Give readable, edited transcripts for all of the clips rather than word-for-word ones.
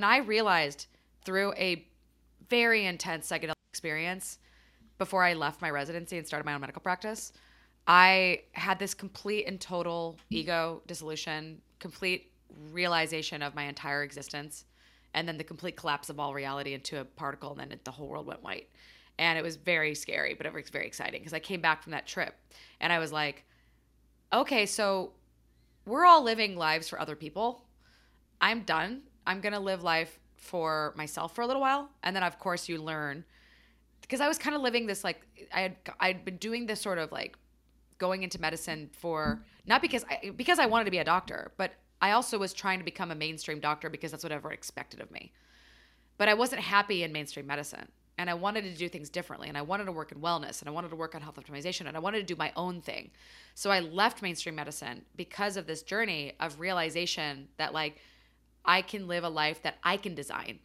I realized through a very intense psychedelic experience before I left my residency and started my own medical practice, I had this complete and total ego dissolution, complete realization of my entire existence, and then the complete collapse of all reality into a particle, and then the whole world went white. And it was very scary, but it was very exciting because I came back from that trip and I was like, okay, so we're all living lives for other people. I'm done. I'm going to live life for myself for a little while. And then, of course, you learn, because I was kind of living this, like, I'd been doing this sort of like going into medicine for, not because I wanted to be a doctor, but I also was trying to become a mainstream doctor because that's what everyone expected of me. But I wasn't happy in mainstream medicine. And I wanted to do things differently. And I wanted to work in wellness. And I wanted to work on health optimization. And I wanted to do my own thing. So I left mainstream medicine because of this journey of realization that, like, I can live a life that I can design.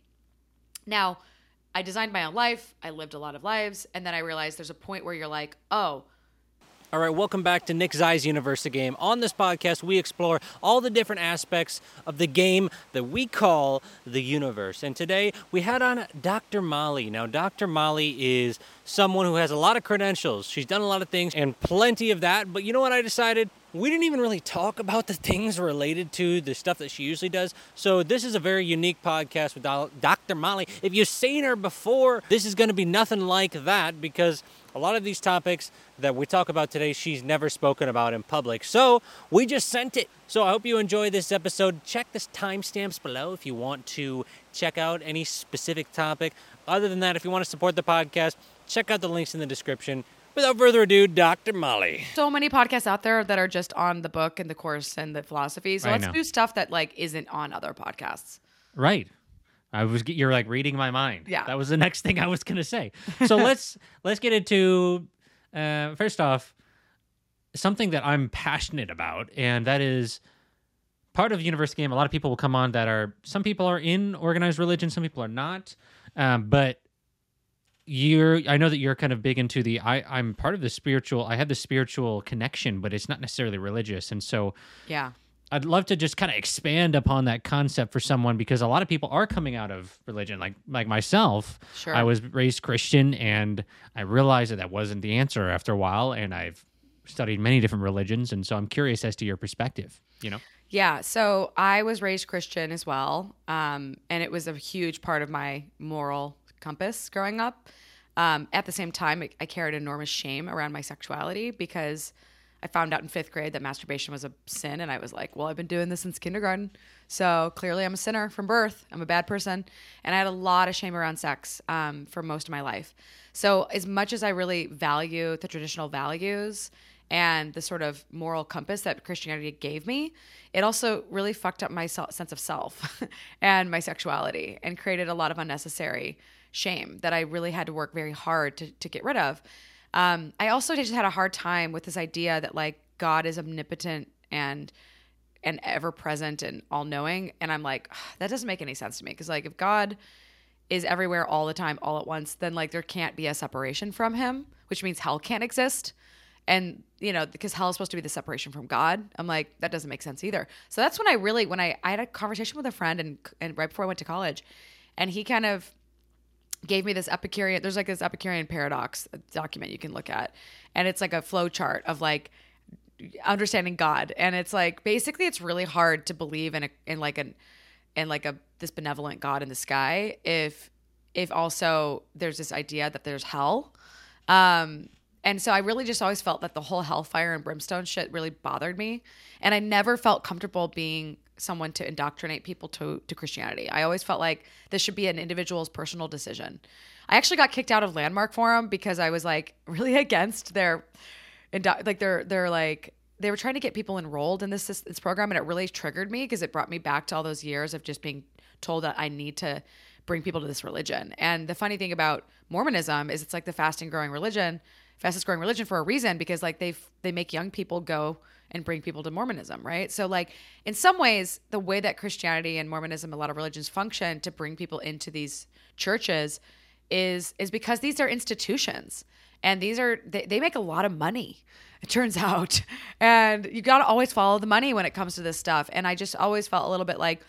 Now, I designed my own life. I lived a lot of lives. And then I realized there's a point where you're like, oh. All right, welcome back to Nick Zai's Universe of Game. On this podcast, we explore all the different aspects of the game that we call the universe. And today, we had on Dr. Molly. Now, Dr. Molly is someone who has a lot of credentials. She's done a lot of things and plenty of that. But you know what I decided? We didn't even really talk about the things related to the stuff that she usually does. So this is a very unique podcast with Dr. Molly. If you've seen her before, this is going to be nothing like that because a lot of these topics that we talk about today, she's never spoken about in public. So we just sent it. So I hope you enjoy this episode. Check the timestamps below if you want to check out any specific topic. Other than that, if you want to support the podcast, check out the links in the description. Without further ado, Dr. Molly. So many podcasts out there that are just on the book and the course and the philosophy. So let's do stuff that, like, isn't on other podcasts. Right. You're like reading my mind. Yeah. That was the next thing I was going to say. So let's get into, first off, something that I'm passionate about, and that is part of Universe Game. A lot of people will come on some people are in organized religion, some people are not, but I know that you're kind of big into I'm part of the spiritual, I have the spiritual connection, but it's not necessarily religious. And so yeah, I'd love to just kind of expand upon that concept for someone, because a lot of people are coming out of religion, like myself. Sure. I was raised Christian, and I realized that wasn't the answer after a while, and I've studied many different religions, and so I'm curious as to your perspective, you know? Yeah, so I was raised Christian as well, and it was a huge part of my moral compass growing up. At the same time, I carried enormous shame around my sexuality because I found out in 5th grade that masturbation was a sin, and I was like, well, I've been doing this since kindergarten, so clearly I'm a sinner from birth. I'm a bad person, and I had a lot of shame around sex for most of my life. So as much as I really value the traditional values and the sort of moral compass that Christianity gave me, it also really fucked up my sense of self and my sexuality and created a lot of unnecessary shame that I really had to work very hard to get rid of. I also just had a hard time with this idea that, like, God is omnipotent and ever present and all knowing. And I'm like, that doesn't make any sense to me. Cause, like, if God is everywhere all the time, all at once, then, like, there can't be a separation from him, which means hell can't exist. And, you know, because hell is supposed to be the separation from God. I'm like, that doesn't make sense either. So that's when I had a conversation with a friend and right before I went to college, and he kind of gave me this Epicurean, there's like this Epicurean paradox document you can look at. And it's like a flow chart of, like, understanding God. And it's like, basically it's really hard to believe in this benevolent God in the sky if also there's this idea that there's hell. And so I really just always felt that the whole hellfire and brimstone shit really bothered me. And I never felt comfortable being someone to indoctrinate people to Christianity. I always felt like this should be an individual's personal decision. I actually got kicked out of Landmark Forum because I was, like, really against they were trying to get people enrolled in this program, and it really triggered me because it brought me back to all those years of just being told that I need to bring people to this religion. And the funny thing about Mormonism is it's like the fastest growing religion for a reason, because, like, they make young people go and bring people to Mormonism, right? So, like, in some ways, the way that Christianity and Mormonism, a lot of religions function to bring people into these churches is because these are institutions, and they make a lot of money, it turns out. And you got to always follow the money when it comes to this stuff. And I just always felt a little bit like,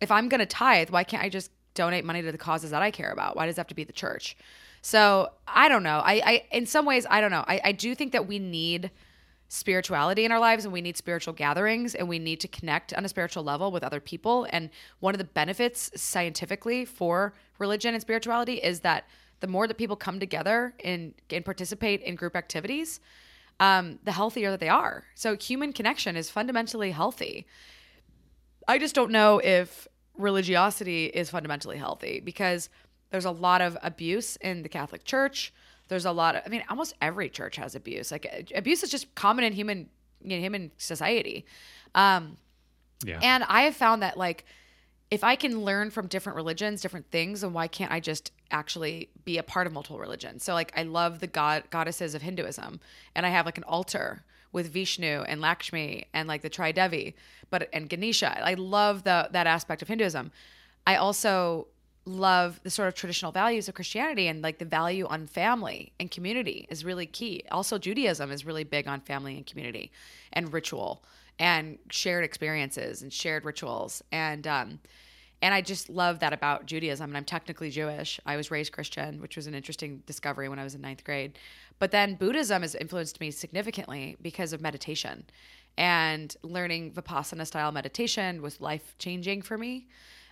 if I'm going to tithe, why can't I just donate money to the causes that I care about? Why does it have to be the church? So I don't know. I in some ways, I don't know. I do think that we need spirituality in our lives, and we need spiritual gatherings, and we need to connect on a spiritual level with other people. And one of the benefits scientifically for religion and spirituality is that the more that people come together and participate in group activities, the healthier that they are. So human connection is fundamentally healthy. I just don't know if religiosity is fundamentally healthy, because there's a lot of abuse in the Catholic Church. There's a lot of, I mean, almost every church has abuse. Like, abuse is just common in human society. And I have found that, like, if I can learn from different religions, different things, then why can't I just actually be a part of multiple religions? So, like, I love the goddesses of Hinduism, and I have like an altar with Vishnu and Lakshmi and like the Tridevi, and Ganesha. I love that aspect of Hinduism. I also love the sort of traditional values of Christianity, and like the value on family and community is really key. Also, Judaism is really big on family and community and ritual and shared experiences and shared rituals. And I just love that about Judaism. And I'm technically Jewish. I was raised Christian, which was an interesting discovery when I was in 9th grade. But then Buddhism has influenced me significantly because of meditation, and learning Vipassana style meditation was life changing for me.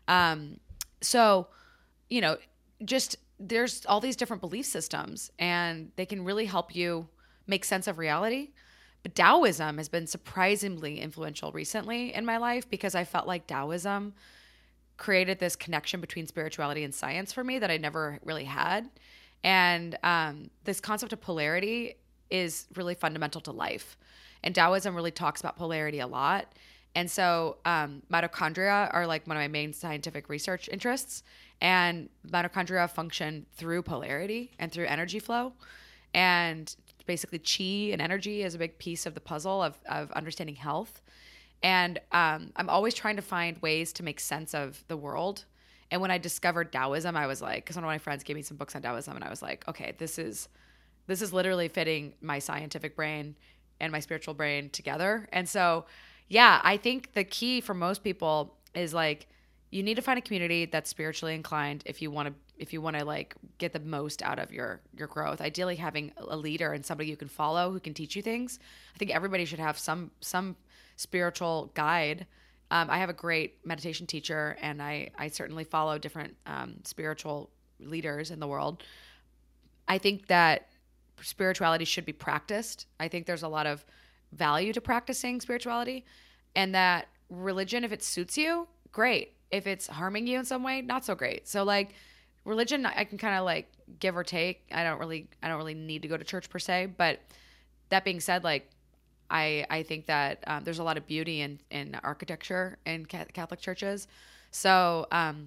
So, you know, just there's all these different belief systems, and they can really help you make sense of reality. But Taoism has been surprisingly influential recently in my life, because I felt like Taoism created this connection between spirituality and science for me that I never really had. And this concept of polarity is really fundamental to life. And Taoism really talks about polarity a lot. And so mitochondria are like one of my main scientific research interests. And mitochondria function through polarity and through energy flow. And basically chi and energy is a big piece of the puzzle of understanding health. And I'm always trying to find ways to make sense of the world. And when I discovered Taoism, I was like, because one of my friends gave me some books on Taoism, and I was like, okay, this is literally fitting my scientific brain and my spiritual brain together. And so, yeah, I think the key for most people is like, you need to find a community that's spiritually inclined if you want to like get the most out of your growth. Ideally, having a leader and somebody you can follow who can teach you things. I think everybody should have some spiritual guide. I have a great meditation teacher, and I certainly follow different spiritual leaders in the world. I think that spirituality should be practiced. I think there's a lot of value to practicing spirituality, and that religion, if it suits you, great. If it's harming you in some way, not so great. So like religion, I can kind of like give or take. I don't really need to go to church per se. But that being said, like I think that there's a lot of beauty in architecture in Catholic churches. So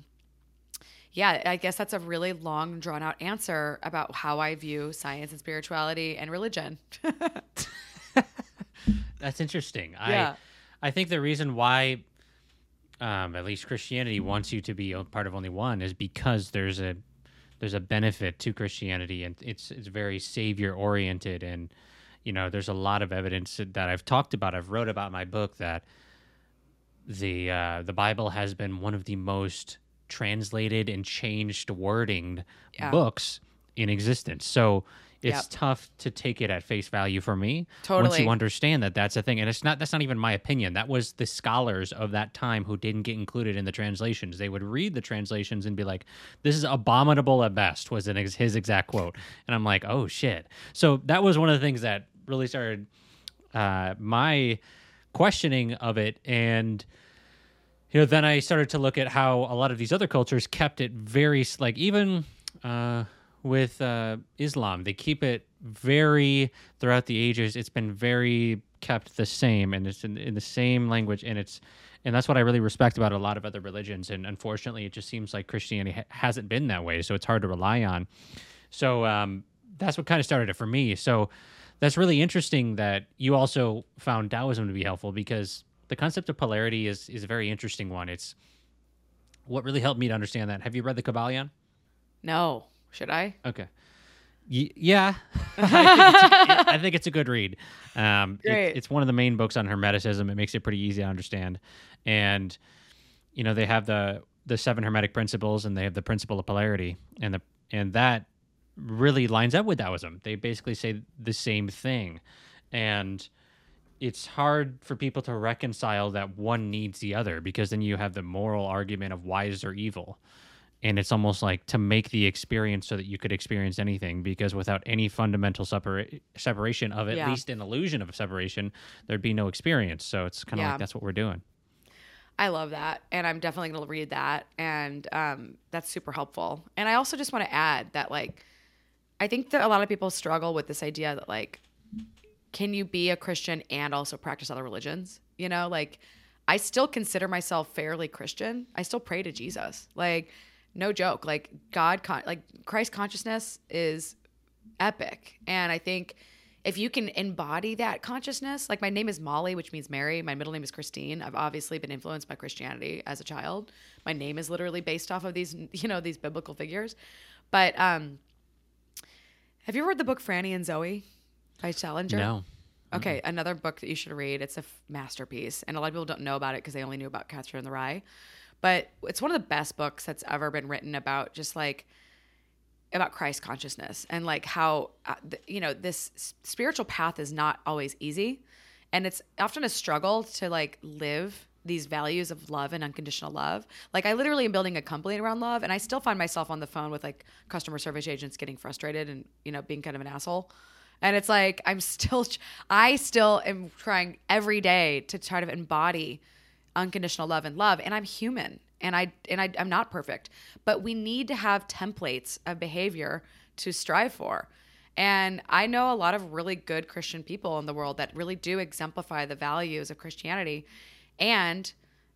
yeah, I guess that's a really long, drawn out answer about how I view science and spirituality and religion. That's interesting. Yeah. I think the reason why at least Christianity wants you to be a part of only one is because there's a benefit to Christianity, and it's very savior oriented, and you know there's a lot of evidence that I've talked about. I've wrote about in my book that the Bible has been one of the most translated and changed wording books in existence. So it's tough to take it at face value for me. Totally. Once you understand that that's a thing. And that's not even my opinion. That was the scholars of that time who didn't get included in the translations. They would read the translations and be like, this is abominable at best, was his exact quote. And I'm like, oh shit. So that was one of the things that really started my questioning of it. And you know, then I started to look at how a lot of these other cultures kept it very, like even with Islam, they keep it very, throughout the ages, it's been very kept the same, and it's in the same language, and that's what I really respect about a lot of other religions. And unfortunately, it just seems like Christianity hasn't been that way, so it's hard to rely on. So that's what kind of started it for me. So that's really interesting that you also found Taoism to be helpful, because the concept of polarity is a very interesting one. It's what really helped me to understand that. Have you read the Kybalion? No. Should I? Okay. Yeah. I think it's a good read. Great. It's one of the main books on Hermeticism. It makes it pretty easy to understand. And they have the seven hermetic principles, and they have the principle of polarity, and that really lines up with Taoism. They basically say the same thing, and it's hard for people to reconcile that one needs the other, because then you have the moral argument of wise or evil. And it's almost like to make the experience so that you could experience anything, because without any fundamental separation of at least an illusion of separation, there'd be no experience. So it's kind of like that's what we're doing. I love that. And I'm definitely going to read that. And that's super helpful. And I also just want to add that, like, I think that a lot of people struggle with this idea that, like, can you be a Christian and also practice other religions? Like, I still consider myself fairly Christian. I still pray to Jesus. Like, no joke. Like, Christ consciousness is epic. And I think if you can embody that consciousness, like, my name is Molly, which means Mary. My middle name is Christine. I've obviously been influenced by Christianity as a child. My name is literally based off of these, these biblical figures. But have you ever read the book Franny and Zoe by Salinger? No. Okay, another book that you should read. It's a masterpiece. And a lot of people don't know about it because they only knew about Catcher in the Rye. But it's one of the best books that's ever been written about just, like, about Christ consciousness, and, like, how, this spiritual path is not always easy. And it's often a struggle to, like, live these values of love and unconditional love. Like, I literally am building a company around love, and I still find myself on the phone with, like, customer service agents getting frustrated and, being kind of an asshole. And it's like, I still am trying every day to try to embody unconditional love, and I'm human, and I'm not perfect, but we need to have templates of behavior to strive for. And I know a lot of really good Christian people in the world that really do exemplify the values of Christianity. And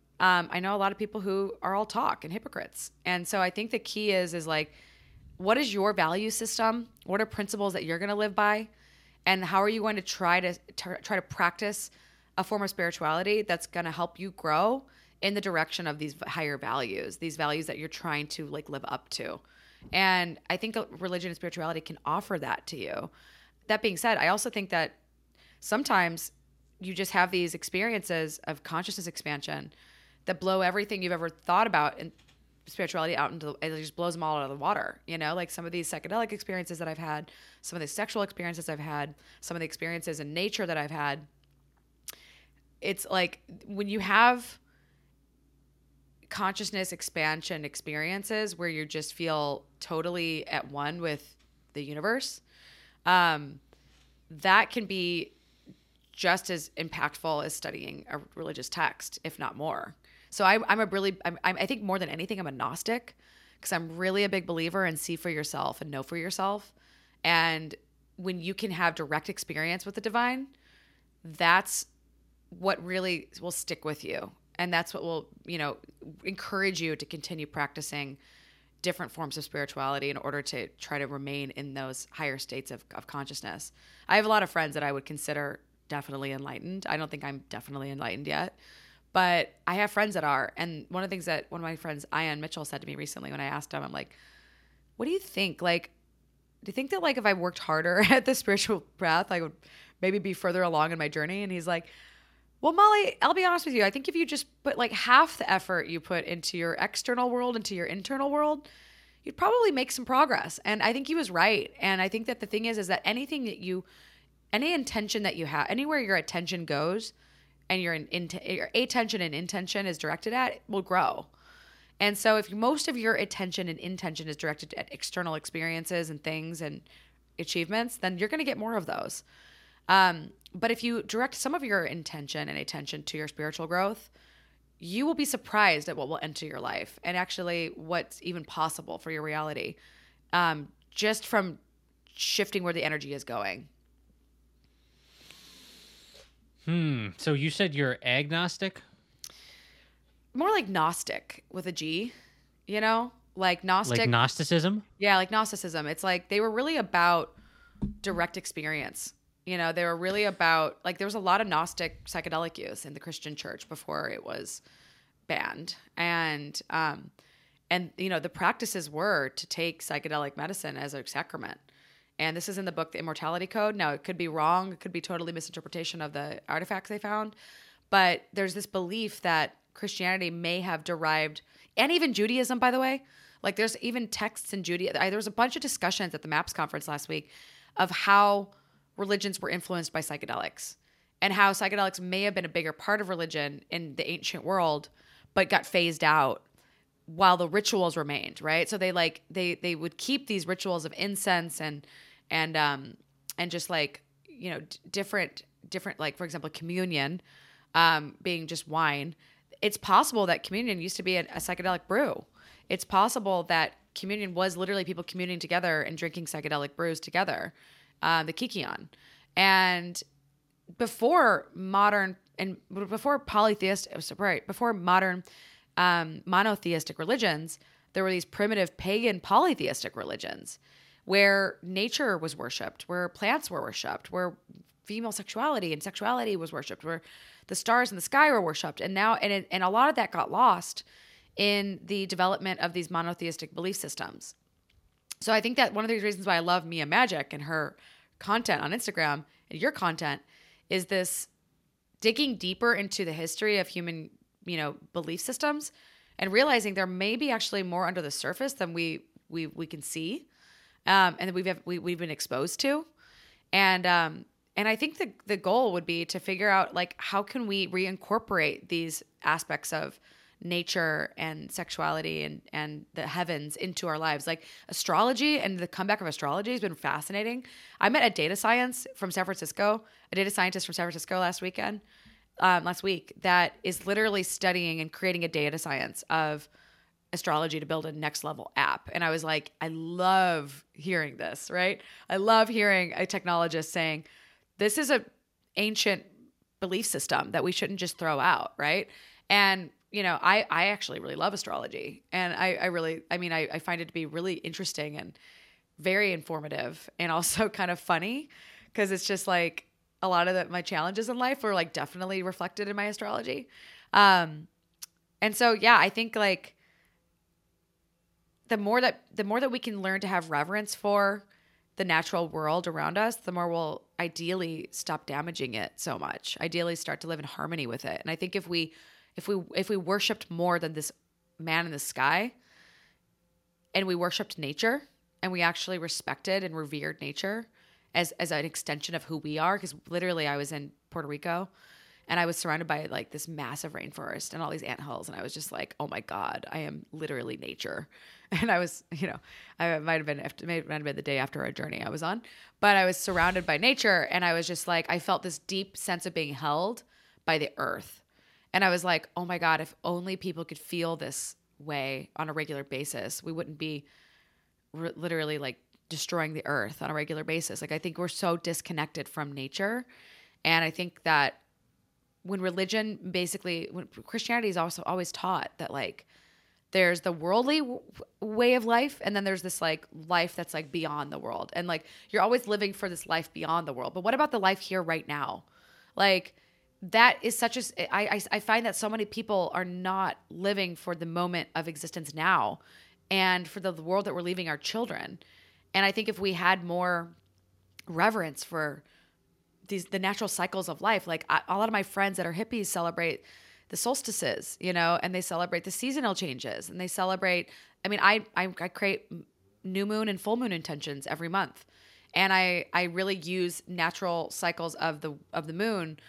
I know a lot of people who are all talk and hypocrites. And so I think the key is like, what is your value system? What are principles that you're going to live by? And how are you going to try to practice a form of spirituality that's going to help you grow in the direction of these higher values, these values that you're trying to, like, live up to? And I think religion and spirituality can offer that to you. That being said, I also think that sometimes you just have these experiences of consciousness expansion that blow everything you've ever thought about in spirituality out into, it just blows them all out of the water. Like some of these psychedelic experiences that I've had, some of the sexual experiences I've had, some of the experiences in nature that I've had. It's like, when you have consciousness expansion experiences where you just feel totally at one with the universe, that can be just as impactful as studying a religious text, if not more. So I think more than anything, I'm a Gnostic, because I'm really a big believer in see for yourself and know for yourself. And when you can have direct experience with the divine, that's what really will stick with you. And that's what will, encourage you to continue practicing different forms of spirituality in order to try to remain in those higher states of consciousness. I have a lot of friends that I would consider definitely enlightened. I don't think I'm definitely enlightened yet, but I have friends that are. And one of the things that one of my friends, Ian Mitchell, said to me recently when I asked him, I'm like, what do you think? Like, do you think that, like, if I worked harder at the spiritual path, I would maybe be further along in my journey? And he's like, well, Molly, I'll be honest with you. I think if you just put, like, half the effort you put into your external world, into your internal world, you'd probably make some progress. And I think he was right. And I think that the thing is that any intention that you have, anywhere your attention goes and your attention and intention is directed at, it will grow. And so if most of your attention and intention is directed at external experiences and things and achievements, then you're going to get more of those. But if you direct some of your intention and attention to your spiritual growth, you will be surprised at what will enter your life and actually what's even possible for your reality, just from shifting where the energy is going. So you said you're agnostic? More like Gnostic with a G, like Gnostic. Like Gnosticism? Yeah, like Gnosticism. It's like they were really about direct experience. They were really about, like, there was a lot of Gnostic psychedelic use in the Christian church before it was banned. And the practices were to take psychedelic medicine as a sacrament. And this is in the book, The Immortality Code. Now, it could be wrong. It could be totally misinterpretation of the artifacts they found. But there's this belief that Christianity may have derived, and even Judaism, by the way. Like there's even texts in Judaism. There was a bunch of discussions at the MAPS conference last week of how religions were influenced by psychedelics and how psychedelics may have been a bigger part of religion in the ancient world, but got phased out while the rituals remained, right? So they would keep these rituals of incense and just like, you know, different, like for example, communion, being just wine. It's possible that communion used to be a psychedelic brew. It's possible that communion was literally people communing together and drinking psychedelic brews together, the Kikion. And before modern monotheistic religions, there were these primitive pagan polytheistic religions where nature was worshipped, where plants were worshipped, where female sexuality and sexuality was worshipped, where the stars in the sky were worshipped. And now, and a lot of that got lost in the development of these monotheistic belief systems. So I think that one of the reasons why I love Mia Magic and her content on Instagram and your content is this digging deeper into the history of human, you know, belief systems and realizing there may be actually more under the surface than we can see, and that we've been exposed to. And I think the goal would be to figure out like how can we reincorporate these aspects of nature and sexuality and the heavens into our lives. Like astrology and the comeback of astrology has been fascinating. I met a data scientist from San Francisco last week that is literally studying and creating a data science of astrology to build a next level app. And I was like, I love hearing this, right? I love hearing a technologist saying, this is a ancient belief system that we shouldn't just throw out, right? And you know, I actually really love astrology, and I find it to be really interesting and very informative, and also kind of funny because it's just like a lot of my challenges in life were like definitely reflected in my astrology, and so yeah, I think like the more that we can learn to have reverence for the natural world around us, the more we'll ideally stop damaging it so much. Ideally, start to live in harmony with it, and I think if we worshipped more than this man in the sky and we worshipped nature and we actually respected and revered nature as an extension of who we are, because literally I was in Puerto Rico and I was surrounded by like this massive rainforest and all these anthills, and I was just like, oh my God, I am literally nature. And I was, you know, it might have been the day after a journey I was on, but I was surrounded by nature, and I was just like, I felt this deep sense of being held by the earth. And I was like, oh my God, if only people could feel this way on a regular basis, we wouldn't be literally like destroying the earth on a regular basis. Like I think we're so disconnected from nature. And I think that when Christianity is also always taught that like there's the worldly way of life, and then there's this like life that's like beyond the world. And like you're always living for this life beyond the world. But what about the life here right now? Like that is such a, I find that so many people are not living for the moment of existence now and for the world that we're leaving our children. And I think if we had more reverence for the natural cycles of life, like a lot of my friends that are hippies celebrate the solstices, you know, and they celebrate the seasonal changes, and they celebrate, I mean, I create new moon and full moon intentions every month. And I really use natural cycles of the moon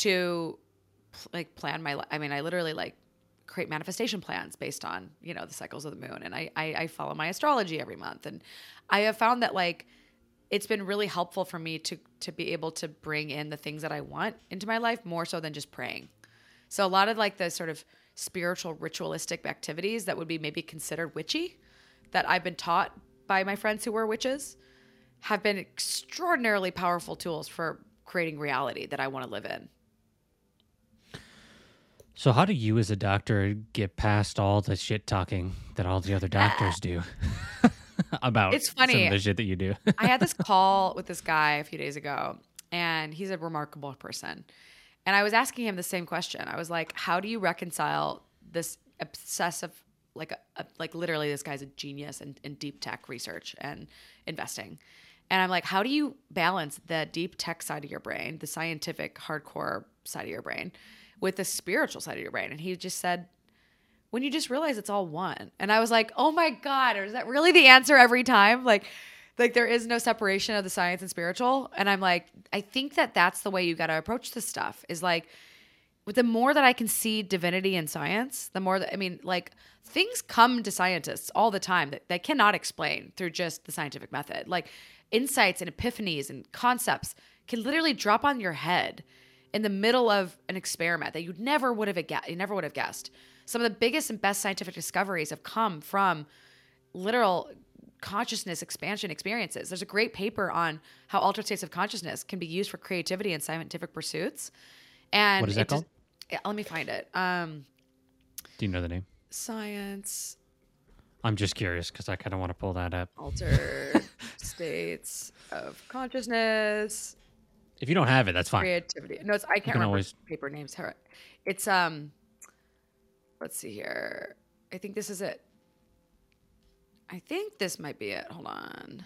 to like plan my life. I mean, I literally like create manifestation plans based on, you know, the cycles of the moon. And I follow my astrology every month. And I have found that like, it's been really helpful for me to be able to bring in the things that I want into my life more so than just praying. So a lot of like the sort of spiritual ritualistic activities that would be maybe considered witchy that I've been taught by my friends who were witches have been extraordinarily powerful tools for creating reality that I want to live in. So how do you as a doctor get past all the shit talking that all the other doctors do about it's funny. Some of the shit that you do? I had this call with this guy a few days ago, and he's a remarkable person. And I was asking him the same question. I was like, how do you reconcile this obsessive, like literally this guy's a genius in deep tech research and investing. And I'm like, how do you balance the deep tech side of your brain, the scientific hardcore side of your brain, with the spiritual side of your brain. And he just said, when you just realize it's all one. And I was like, oh my God, is that really the answer every time? Like there is no separation of the science and spiritual. And I'm like, I think that that's the way you got to approach this stuff, is like, with the more that I can see divinity in science, the more that, I mean, like, things come to scientists all the time that they cannot explain through just the scientific method. Like insights and epiphanies and concepts can literally drop on your head in the middle of an experiment that you never would have guessed. Some of the biggest and best scientific discoveries have come from literal consciousness expansion experiences. There's a great paper on how altered states of consciousness can be used for creativity and scientific pursuits. And what is that called? Yeah, let me find it. Do you know the name? Science. I'm just curious because I kind of want to pull that up. Altered states of consciousness. If you don't have it, that's fine. Creativity. No, I can't remember paper names. It's let's see here. I think this is it. I think this might be it. Hold on.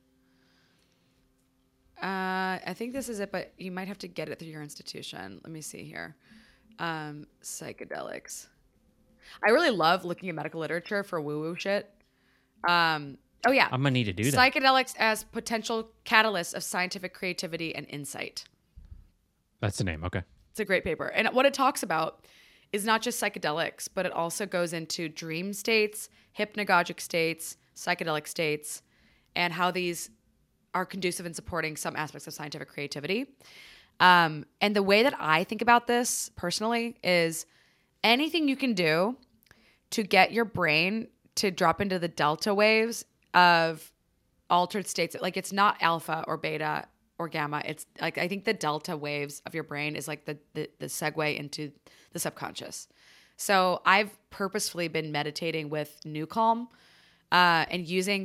I think this is it, but you might have to get it through your institution. Let me see here. Psychedelics. I really love looking at medical literature for woo-woo shit. Oh yeah. I'm gonna need to do that. Psychedelics as potential catalysts of scientific creativity and insight. That's the name. Okay. It's a great paper. And what it talks about is not just psychedelics, but it also goes into dream states, hypnagogic states, psychedelic states, and how these are conducive in supporting some aspects of scientific creativity. And the way that I think about this personally is anything you can do to get your brain to drop into the delta waves of altered states. Like it's not alpha or beta or gamma. It's like, I think the delta waves of your brain is like the segue into the subconscious. So I've purposefully been meditating with New Calm, and using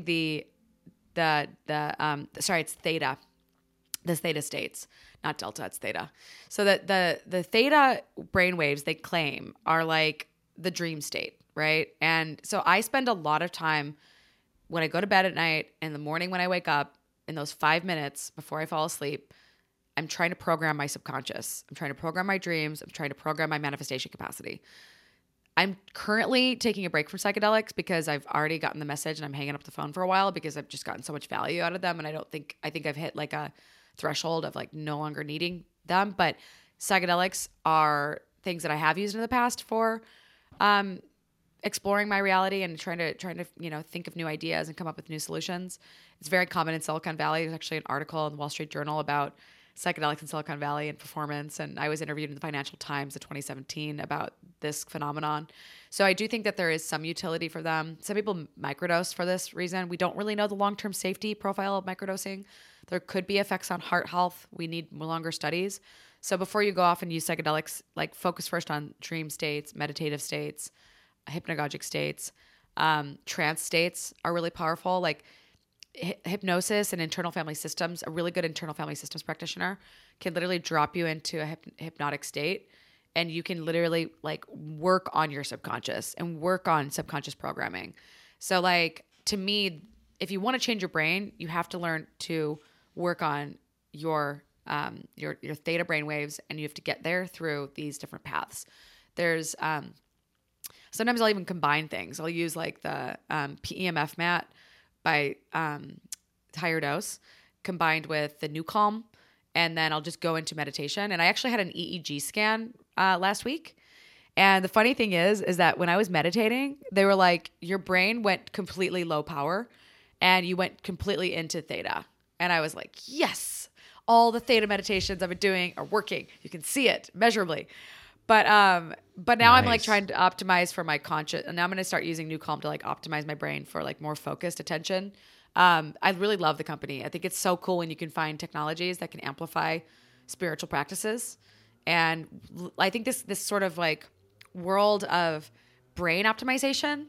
it's theta, the theta states, not delta, it's theta. So that the theta brainwaves they claim are like the dream state, right? And so I spend a lot of time when I go to bed at night, in the morning when I wake up, in those 5 minutes before I fall asleep, I'm trying to program my subconscious. I'm trying to program my dreams. I'm trying to program my manifestation capacity. I'm currently taking a break from psychedelics because I've already gotten the message and I'm hanging up the phone for a while because I've just gotten so much value out of them. And I think I've hit like a threshold of like no longer needing them. But psychedelics are things that I have used in the past for exploring my reality and trying to think of new ideas and come up with new solutions. It's very common in Silicon Valley. There's actually an article in the Wall Street Journal about psychedelics in Silicon Valley and performance. And I was interviewed in the Financial Times in 2017 about this phenomenon. So I do think that there is some utility for them. Some people microdose for this reason. We don't really know the long-term safety profile of microdosing. There could be effects on heart health. We need longer studies. So before you go off and use psychedelics, like focus first on dream states, meditative states, hypnagogic states. Trance states are really powerful. Like hypnosis and internal family systems, a really good internal family systems practitioner can literally drop you into a hypnotic state, and you can literally like work on your subconscious and work on subconscious programming. So like, to me, if you want to change your brain, you have to learn to work on your theta brain waves, and you have to get there through these different paths. There's sometimes I'll even combine things. I'll use like the PEMF mat by Higher Dose combined with the New Calm, and then I'll just go into meditation. And I actually had an EEG scan last week. And the funny thing is that when I was meditating, they were like, your brain went completely low power and you went completely into theta. And I was like, yes, all the theta meditations I've been doing are working. You can see it measurably. But now nice. I'm like trying to optimize for my conscious, and now I'm going to start using New Calm to like optimize my brain for like more focused attention. I really love the company. I think it's so cool when you can find technologies that can amplify spiritual practices. And I think this sort of like world of brain optimization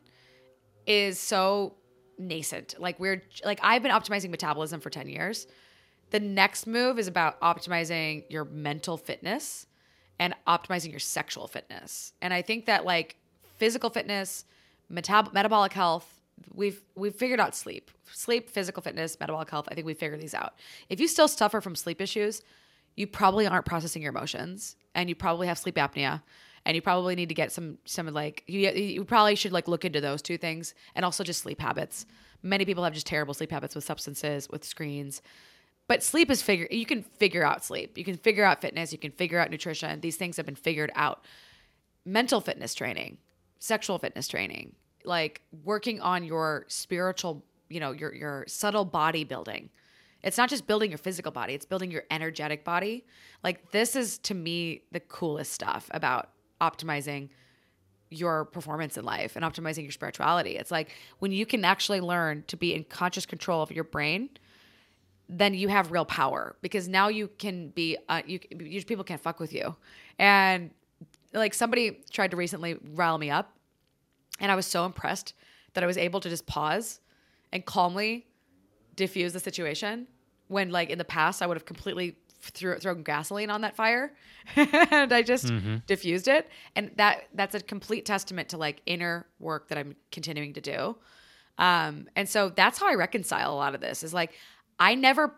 is so nascent. Like I've been optimizing metabolism for 10 years. The next move is about optimizing your mental fitness and optimizing your sexual fitness. And I think that like physical fitness, metabolic health, we've figured out sleep, physical fitness, metabolic health. I think we figured these out. If you still suffer from sleep issues, you probably aren't processing your emotions, and you probably have sleep apnea, and you probably need to get some like you probably should like look into those two things, and also just sleep habits. Many people have just terrible sleep habits with substances, with screens. But sleep is you can figure out sleep. You can figure out fitness. You can figure out nutrition. These things have been figured out. Mental fitness training, sexual fitness training, like working on your spiritual, your subtle body building. It's not just building your physical body. It's building your energetic body. Like this is, to me, the coolest stuff about optimizing your performance in life and optimizing your spirituality. It's like when you can actually learn to be in conscious control of your brain, then you have real power, because now you can be, people can't fuck with you. And like somebody tried to recently rile me up, and I was so impressed that I was able to just pause and calmly diffuse the situation when, like, in the past I would have completely thrown gasoline on that fire and I just diffused it. And that's a complete testament to like inner work that I'm continuing to do. And so that's how I reconcile a lot of this, is like, I never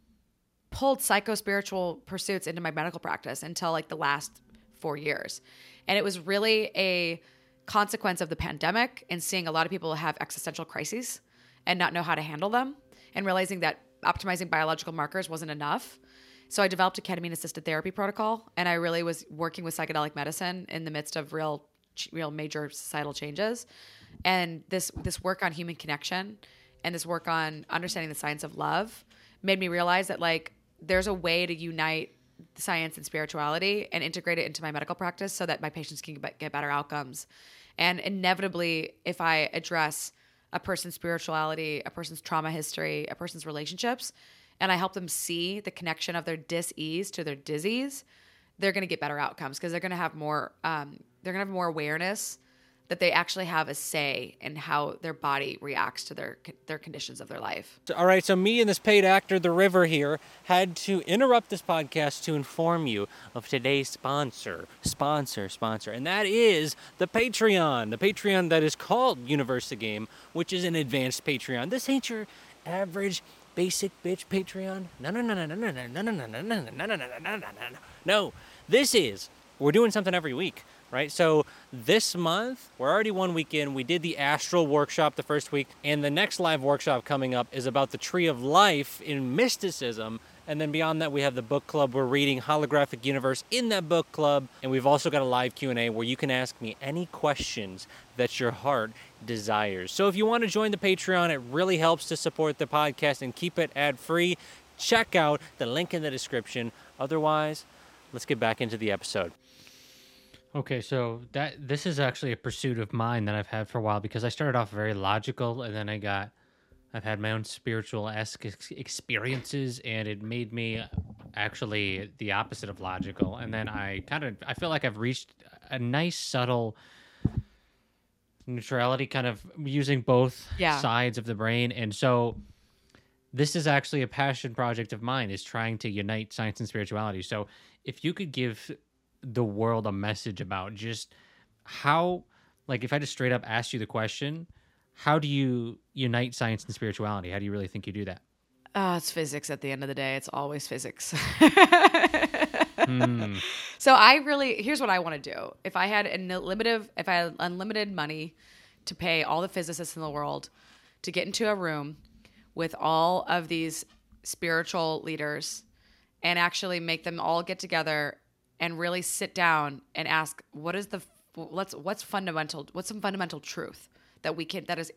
pulled psycho-spiritual pursuits into my medical practice until like the last 4 years. And it was really a consequence of the pandemic and seeing a lot of people have existential crises and not know how to handle them, and realizing that optimizing biological markers wasn't enough. So I developed a ketamine-assisted therapy protocol, and I really was working with psychedelic medicine in the midst of real major societal changes. And this work on human connection and this work on understanding the science of love made me realize that like there's a way to unite science and spirituality and integrate it into my medical practice so that my patients can get better outcomes. And inevitably, if I address a person's spirituality, a person's trauma history, a person's relationships, and I help them see the connection of their dis-ease to their disease, they're going to get better outcomes, because they're going to have more awareness that they actually have a say in how their body reacts to their conditions of their life. All right, so me and this paid actor, The River here, had to interrupt this podcast to inform you of today's sponsor, and that is the Patreon that is called Universe-A-Game, which is an advanced Patreon. This ain't your average basic bitch Patreon. No, this is, we're doing something every week. Right, so this month, we're already 1 week in. We did the Astral Workshop the first week, and the next live workshop coming up is about the Tree of Life in mysticism. And then beyond that, we have the book club. We're reading Holographic Universe in that book club. And we've also got a live Q&A where you can ask me any questions that your heart desires. So if you want to join the Patreon, it really helps to support the podcast and keep it ad-free. Check out the link in the description. Otherwise, let's get back into the episode. Okay, so this is actually a pursuit of mine that I've had for a while, because I started off very logical, and then I've had my own spiritual-esque experiences, and it made me actually the opposite of logical. And then I feel like I've reached a nice subtle neutrality, kind of using both sides of the brain. And so this is actually a passion project of mine, is trying to unite science and spirituality. So if you could give the world a message about just how, like, if I just straight up asked you the question, how do you unite science and spirituality? How do you really think you do that? It's physics at the end of the day. It's always physics. So here's what I want to do. If I had unlimited money to pay all the physicists in the world to get into a room with all of these spiritual leaders and actually make them all get together and really sit down and ask, what's some fundamental truth that we can, that is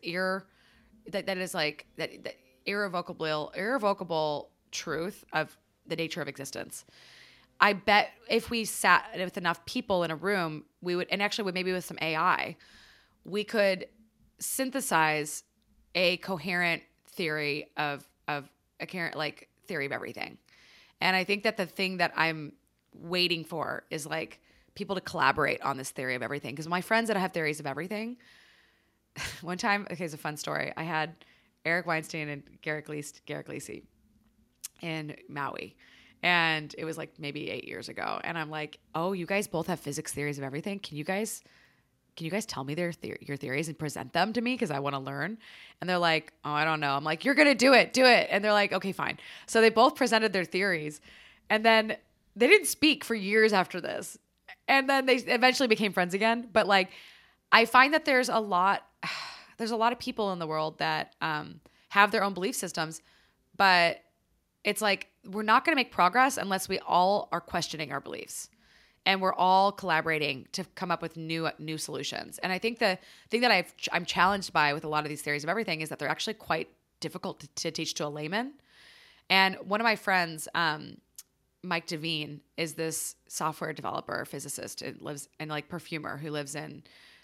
irrevocable truth of the nature of existence. I bet if we sat with enough people in a room, we would, and actually maybe with some AI, we could synthesize a coherent theory of theory of everything. And I think that the thing that I'm waiting for is like people to collaborate on this theory of everything. Because my friends that have theories of everything, one time, okay, it's a fun story. I had Eric Weinstein and Garrick Lisi in Maui. And it was like maybe 8 years ago. And I'm like, oh, you guys both have physics theories of everything. Can you guys tell me your theories and present them to me? Because I want to learn. And they're like, oh, I don't know. I'm like, you're going to do it. And they're like, okay, fine. So they both presented their theories. And then they didn't speak for years after this. And then they eventually became friends again. But like, I find that there's a lot of people in the world that have their own belief systems, but it's like, we're not going to make progress unless we all are questioning our beliefs and we're all collaborating to come up with new solutions. And I think the thing that I'm challenged by with a lot of these theories of everything is that they're actually quite difficult to teach to a layman. And one of my friends, Mike Devine, is this software developer, physicist, and lives and like perfumer who lives in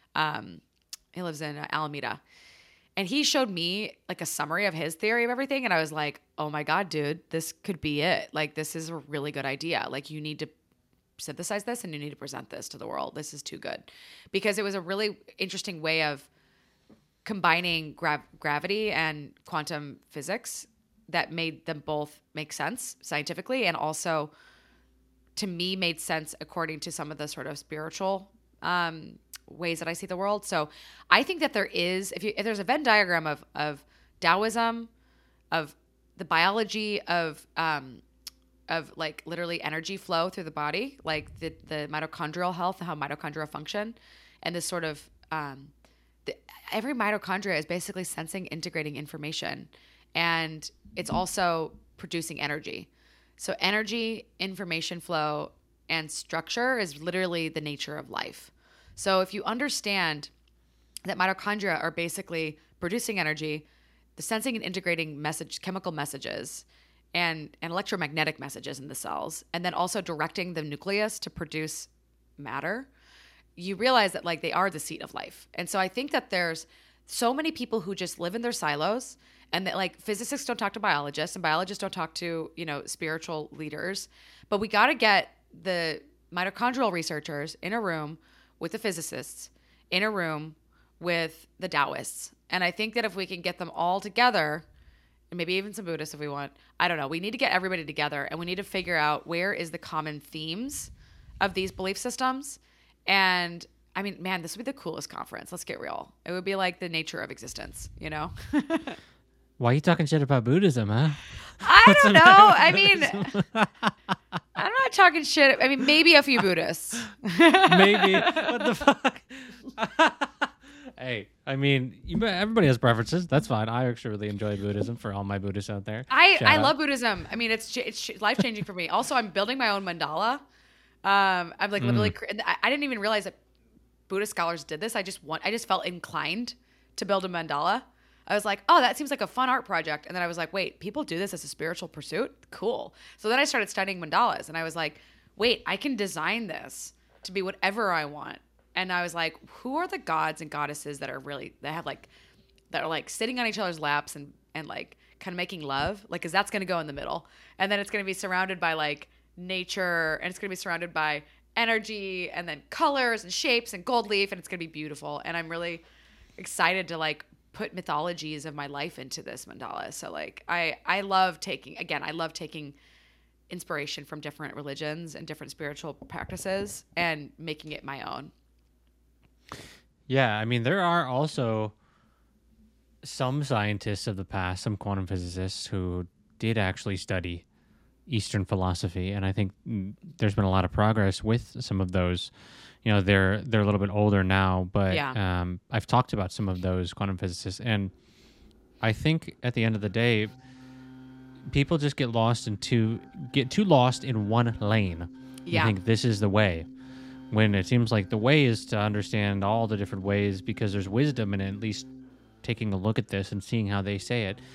Alameda. And he showed me like a summary of his theory of everything. And I was like, oh my God, dude, this could be it. Like, this is a really good idea. Like, you need to synthesize this and you need to present this to the world. This is too good. Because it was a really interesting way of combining gravity and quantum physics that made them both make sense scientifically, and also to me made sense according to some of the sort of spiritual ways that I see the world. So I think that there is, if there's a Venn diagram of Taoism, of the biology of like literally energy flow through the body, like the mitochondrial health, how mitochondria function, and this sort of every mitochondria is basically sensing, integrating information, and it's also producing energy. So energy, information flow, and structure is literally the nature of life. So if you understand that mitochondria are basically producing energy, the sensing and integrating chemical messages and electromagnetic messages in the cells, and then also directing the nucleus to produce matter, you realize that like they are the seat of life. And so I think that there's so many people who just live in their silos, and that like physicists don't talk to biologists and biologists don't talk to, spiritual leaders. But we got to get the mitochondrial researchers in a room with the physicists, in a room with the Taoists. And I think that if we can get them all together, and maybe even some Buddhists if we want, I don't know, we need to get everybody together and we need to figure out where is the common themes of these belief systems. And I mean, man, this would be the coolest conference. Let's get real. It would be like the nature of existence, Why are you talking shit about Buddhism, huh? I don't know. I mean, I'm not talking shit. I mean, maybe a few Buddhists. Maybe. What the fuck? Hey, I mean, everybody has preferences. That's fine. I actually really enjoy Buddhism, for all my Buddhists out there. I love Buddhism. I mean, it's life-changing for me. Also, I'm building my own mandala. I'm like literally, I didn't even realize that Buddhist scholars did this. I just felt inclined to build a mandala. I was like, oh, that seems like a fun art project. And then I was like, wait, people do this as a spiritual pursuit? Cool. So then I started studying mandalas, and I was like, wait, I can design this to be whatever I want. And I was like, who are the gods and goddesses that are sitting on each other's laps and like kind of making love? Like, 'cause that's going to go in the middle. And then it's going to be surrounded by like nature, and it's going to be surrounded by energy, and then colors and shapes and gold leaf, and it's going to be beautiful. And I'm really excited to like put mythologies of my life into this mandala. So like I love taking inspiration from different religions and different spiritual practices and making it my own. Yeah, I mean, there are also some scientists of the past, some quantum physicists who did actually study Eastern philosophy, and I think there's been a lot of progress with some of those. They're a little bit older now, but yeah. I've talked about some of those quantum physicists, and I think at the end of the day, people just get too lost in one lane. Yeah. I think this is the way, when it seems like the way is to understand all the different ways, because there's wisdom in at least taking a look at this and seeing how they say it.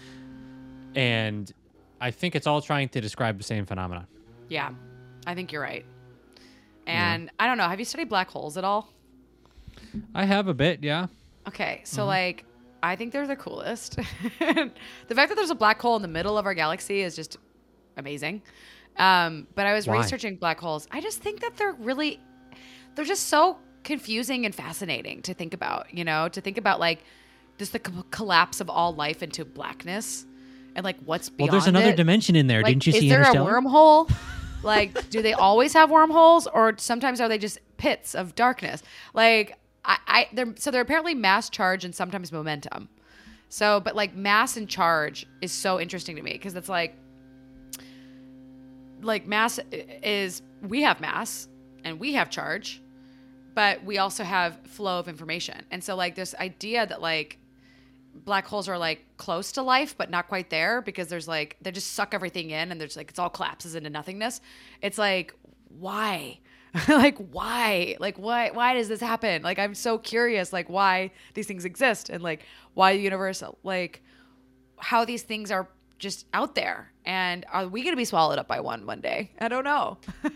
And I think it's all trying to describe the same phenomena. Yeah, I think you're right. And I don't know, have you studied black holes at all? I have a bit, yeah. Okay, so like, I think they're the coolest. The fact that there's a black hole in the middle of our galaxy is just amazing. But I was researching black holes. I just think that they're just so confusing and fascinating to think about, to think about like just the collapse of all life into blackness and like what's beyond it. Well, there's another dimension in there. Like, didn't you see Is there Interstellar? a wormhole? Like, do they always have wormholes, or sometimes are they just pits of darkness? Like, they're apparently mass, charge, and sometimes momentum. So, but like mass and charge is so interesting to me, because it's like like mass is, we have mass and we have charge, but we also have flow of information. And so like this idea that like black holes are like close to life, but not quite there, because there's like, they just suck everything in and there's like, it's all collapses into nothingness. It's like, why? Like, why? Like, why does this happen? Like, I'm so curious, like why these things exist and like why the universe, like how these things are just out there. And are we going to be swallowed up by one day? I don't know.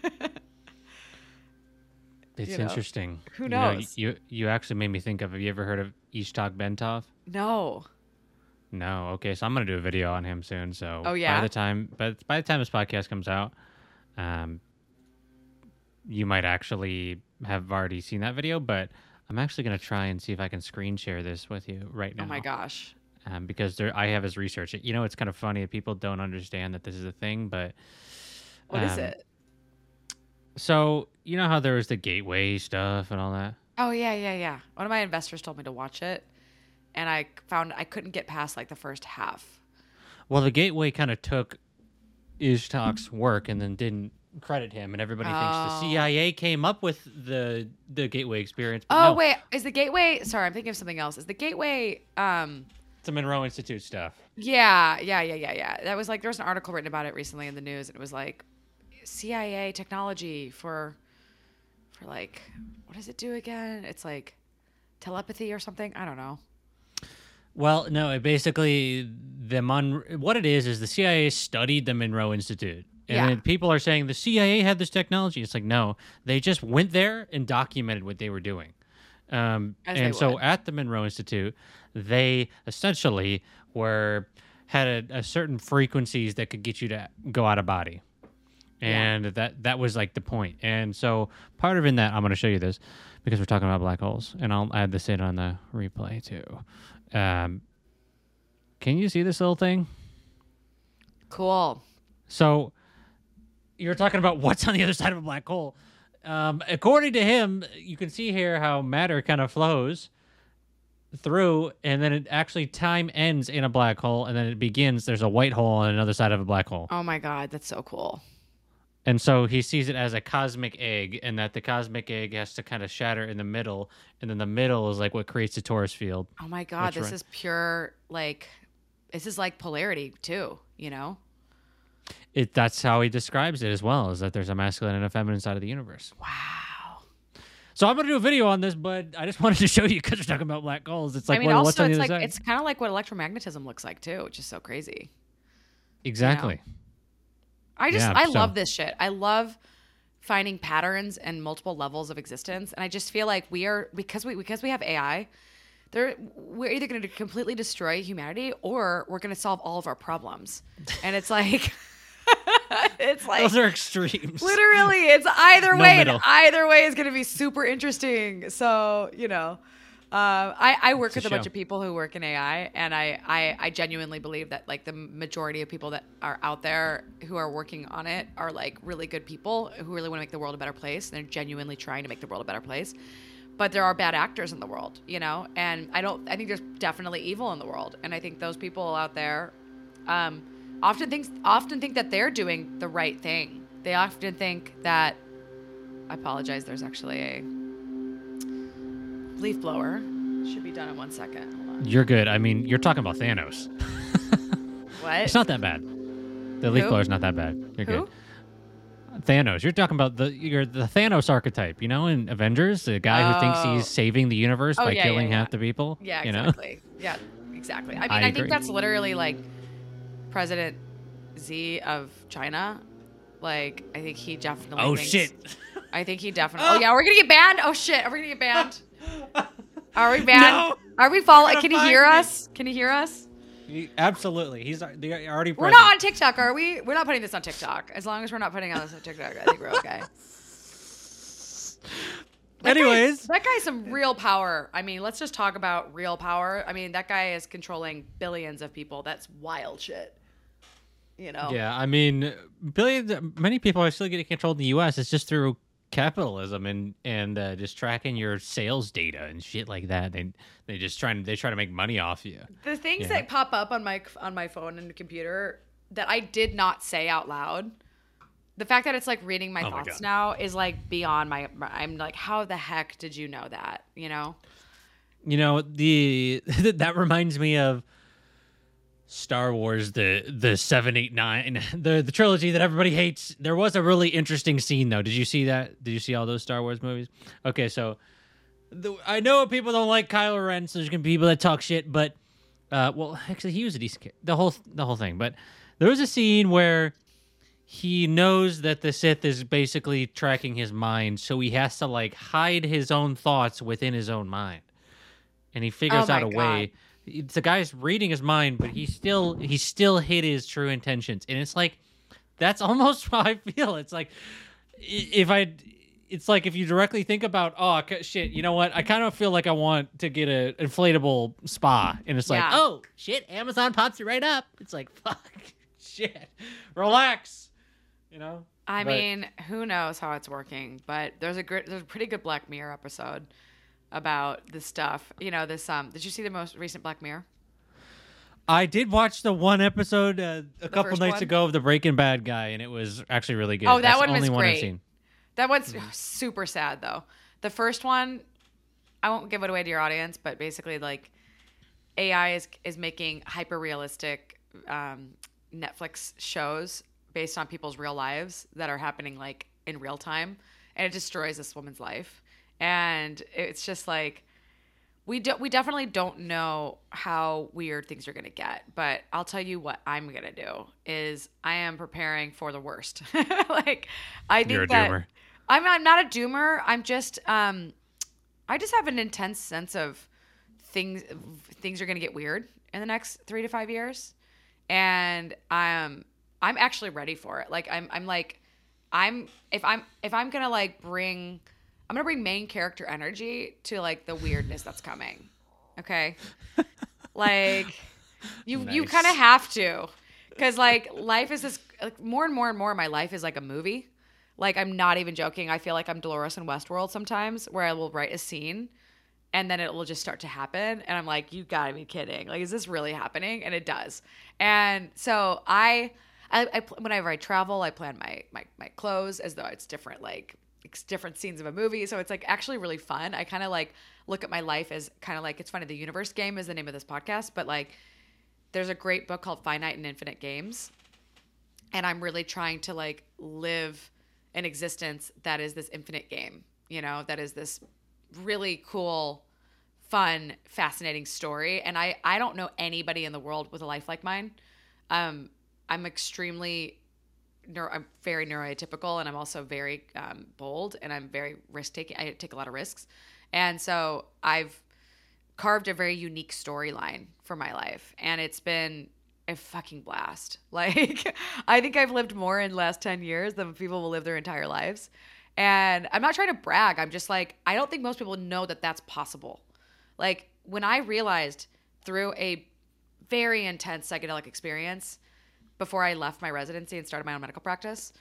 It's You know, interesting. who You know, knows? you actually made me think of. Have you ever heard of Ishtak Bentov? No. No. Okay, so I'm gonna do a video on him soon. So Oh, yeah? by the time this podcast comes out, you might actually have already seen that video. But I'm actually gonna try and see if I can screen share this with you right now. Oh my gosh. Because I have his research. You know, it's kind of funny that people don't understand that this is a thing, but What is it? So you know how there was the gateway stuff and all that. Oh yeah. One of my investors told me to watch it, and I found I couldn't get past like the first half. Well, the gateway kind of took Ishtak's work and then didn't credit him, and everybody thinks the CIA came up with the gateway experience. But Oh no, wait, is the gateway? Sorry, I'm thinking of something else. Is the gateway? it's the Monroe Institute stuff. Yeah. That was like, there was an article written about it recently in the news, and it was like CIA technology for like, what does it do again? It's like telepathy or something. I don't know. Well, no, it basically what it is the CIA studied the Monroe Institute. And Yeah. then people are saying the CIA had this technology. It's like, no, they just went there and documented what they were doing. As they And so would. at the Monroe Institute, they essentially had a certain frequencies that could get you to go out of body. And that was like the point. And so part of in that, I'm going to show you this because we're talking about black holes, and I'll add this in on the replay too. Can you see this little thing? Cool. So you're talking about what's on the other side of a black hole. According to him, you can see here how matter kind of flows through, and then it actually time ends in a black hole, and then it begins. There's a white hole on another side of a black hole. Oh my God, that's so cool. And so he sees it as a cosmic egg, and that the cosmic egg has to kind of shatter in the middle, and then the middle is like what creates the torus field. Oh my God, That's this right. is pure, like, this is like polarity too, you know? That's how he describes it as well, is that there's a masculine and a feminine side of the universe. Wow. So I'm going to do a video on this, but I just wanted to show you because we're talking about black holes. It's like, I mean, what's also, on the it's other like, side? it's kind of like what electromagnetism looks like too, which is so crazy. Exactly. I so- love this shit. I love finding patterns and multiple levels of existence. And I just feel like because we have AI, we're either going to completely destroy humanity or we're going to solve all of our problems. And it's like, it's like, Those are extremes. literally, it's either No way, and middle. either way is going to be super interesting. So, you know, I work with a bunch show. of people who work in AI, and I genuinely believe that like the majority of people that are out there who are working on it are like really good people who really want to make the world a better place. And they're genuinely trying to make the world a better place. But there are bad actors in the world, you know, and I think there's definitely evil in the world. And I think those people out there, often think that they're doing the right thing. They often think that, I apologize, there's actually a leaf blower. Should be done in 1 second. Hold on. You're good. I mean, you're talking about Thanos. What? It's not that bad. The leaf Who? blower's not that bad. You're Who? good. Thanos. You're talking about the Thanos archetype, you know, in Avengers, the guy who thinks Oh. he's saving the universe Oh, by yeah, killing yeah, half yeah. the people. Yeah, you know? exactly. Yeah, exactly. I mean, I I agree. think that's literally like President Xi of China. Like, I think he definitely Oh thinks, shit! I think he definitely. Oh yeah, we're gonna get banned. Oh shit, are we gonna get banned? Are we banned? No! Are we following? You're Can gonna you hear find me. us? Can you hear us? Absolutely. They're already We're present. not on TikTok, are we? We're not putting this on TikTok. As long as we're not putting this on TikTok, I think we're okay. Anyways. That guy's some real power. I mean, let's just talk about real power. I mean, that guy is controlling billions of people. That's wild shit. You know? Yeah, I mean, many people are still getting controlled in the U.S. It's just through capitalism and just tracking your sales data and shit like that. They try to make money off you. The things Yeah. that pop up on my phone and computer that I did not say out loud The fact that it's like reading my Oh my thoughts God. now is like beyond I'm like, how the heck did you know that? You know, that reminds me of Star Wars, the 7, 8, 9, the trilogy that everybody hates. There was a really interesting scene though. Did you see that? Did you see all those Star Wars movies? Okay, so I know people don't like Kylo Ren, so there's gonna be people that talk shit, but well, actually, he was a decent kid. The whole thing, but there was a scene where he knows that the Sith is basically tracking his mind, so he has to like hide his own thoughts within his own mind, and he figures Oh out my a way. The guy's reading his mind, but he still hid his true intentions, and it's like that's almost how I feel. It's like it's like if you directly think about, oh shit, you know what? I kind of feel like I want to get an inflatable spa, and it's like, Yeah. oh shit, Amazon pops it right up. It's like, fuck, shit, relax, you know. I But- mean, who knows how it's working? But there's a pretty good Black Mirror episode about this stuff. This did you see the most recent Black Mirror? I did watch the one episode a couple first nights one? ago of the Breaking Bad guy, and it was actually really good. Oh, that That's one the was only one I've great. seen. That one's super sad though. The first one, I won't give it away to your audience, but basically like AI is making hyper realistic Netflix shows based on people's real lives that are happening like in real time, and it destroys this woman's life. And it's just like we definitely don't know how weird things are going to get, but I'll tell you what I'm going to do is I am preparing for the worst. Like I think You're a that doomer. I'm not a doomer. I'm just I just have an intense sense of things are going to get weird in the next 3 to 5 years, and I'm actually ready for it. Like if I'm going to like bring I'm gonna bring main character energy to like the weirdness that's coming. Okay, like you Nice. kind of have to, because like life is this like, more and more and more. My life is like a movie. Like I'm not even joking. I feel like I'm Dolores in Westworld sometimes, where I will write a scene, and then it will just start to happen, and I'm like, you gotta be kidding! Like, is this really happening? And it does. And so I whenever I travel, I plan my clothes as though it's different, like it's different scenes of a movie. So it's like actually really fun. I kind of like look at my life as kind of like, it's funny, the Universe Game is the name of this podcast, but like there's a great book called Finite and Infinite Games. And I'm really trying to like live an existence that is this infinite game, that is this really cool, fun, fascinating story. And I don't know anybody in the world with a life like mine. I'm extremely I'm very neuroatypical, and I'm also very bold, and I'm very risk taking. I take a lot of risks, and so I've carved a very unique storyline for my life, and it's been a fucking blast. Like I think I've lived more in the last 10 years than people will live their entire lives, and I'm not trying to brag. I'm just like, I don't think most people know that that's possible. Like when I realized through a very intense psychedelic experience before I left my residency and started my own medical practice,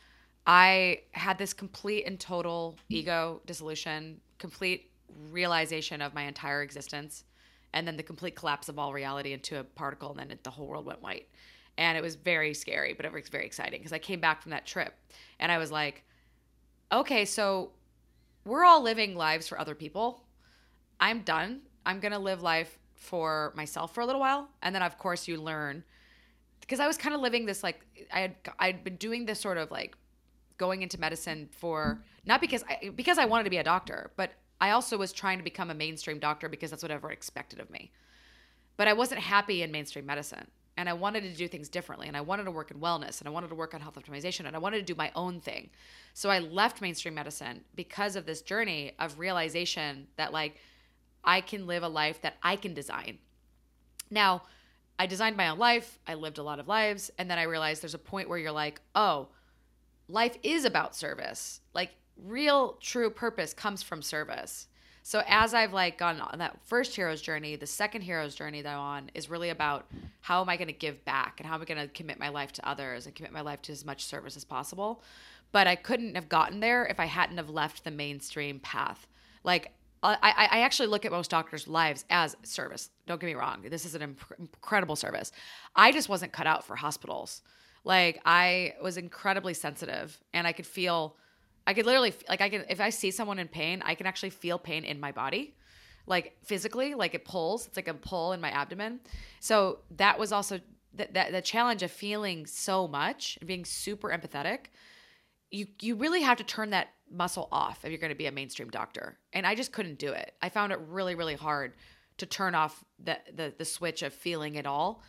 I had this complete and total ego dissolution, complete realization of my entire existence, and then the complete collapse of all reality into a particle, and then the whole world went white. And it was very scary, but it was very exciting because I came back from that trip and I was like, okay, so we're all living lives for other people. I'm done. I'm going to live life for myself for a little while. And then, of course, you learn, because I was kind of living this, like, I'd been doing this sort of like going into medicine for, not because I wanted to be a doctor, but I also was trying to become a mainstream doctor because that's what everyone expected of me. But I wasn't happy in mainstream medicine, and I wanted to do things differently, and I wanted to work in wellness, and I wanted to work on health optimization, and I wanted to do my own thing. So I left mainstream medicine because of this journey of realization that like I can live a life that I can design. Now, I designed my own life. I lived a lot of lives. And then I realized there's a point where you're like, oh, life is about service. Like real, true purpose comes from service. So as I've like gone on that first hero's journey, the second hero's journey that I'm on is really about how am I going to give back, and how am I going to commit my life to others and commit my life to as much service as possible. But I couldn't have gotten there if I hadn't have left the mainstream path. Like I actually look at most doctors' lives as service. Don't get me wrong. This is an incredible service. I just wasn't cut out for hospitals. Like I was incredibly sensitive, and I could literally, like, if I see someone in pain, I can actually feel pain in my body, like physically, like it pulls. It's like a pull in my abdomen. So that was also the challenge of feeling so much and being super empathetic. You really have to turn that muscle off if you're going to be a mainstream doctor. And I just couldn't do it. I found it really, really hard to turn off the switch of feeling it all.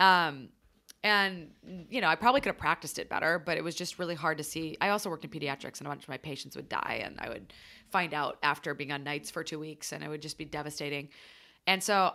And, I probably could have practiced it better, but it was just really hard to see. I also worked in pediatrics, and a bunch of my patients would die, and I would find out after being on nights for 2 weeks, and it would just be devastating. And so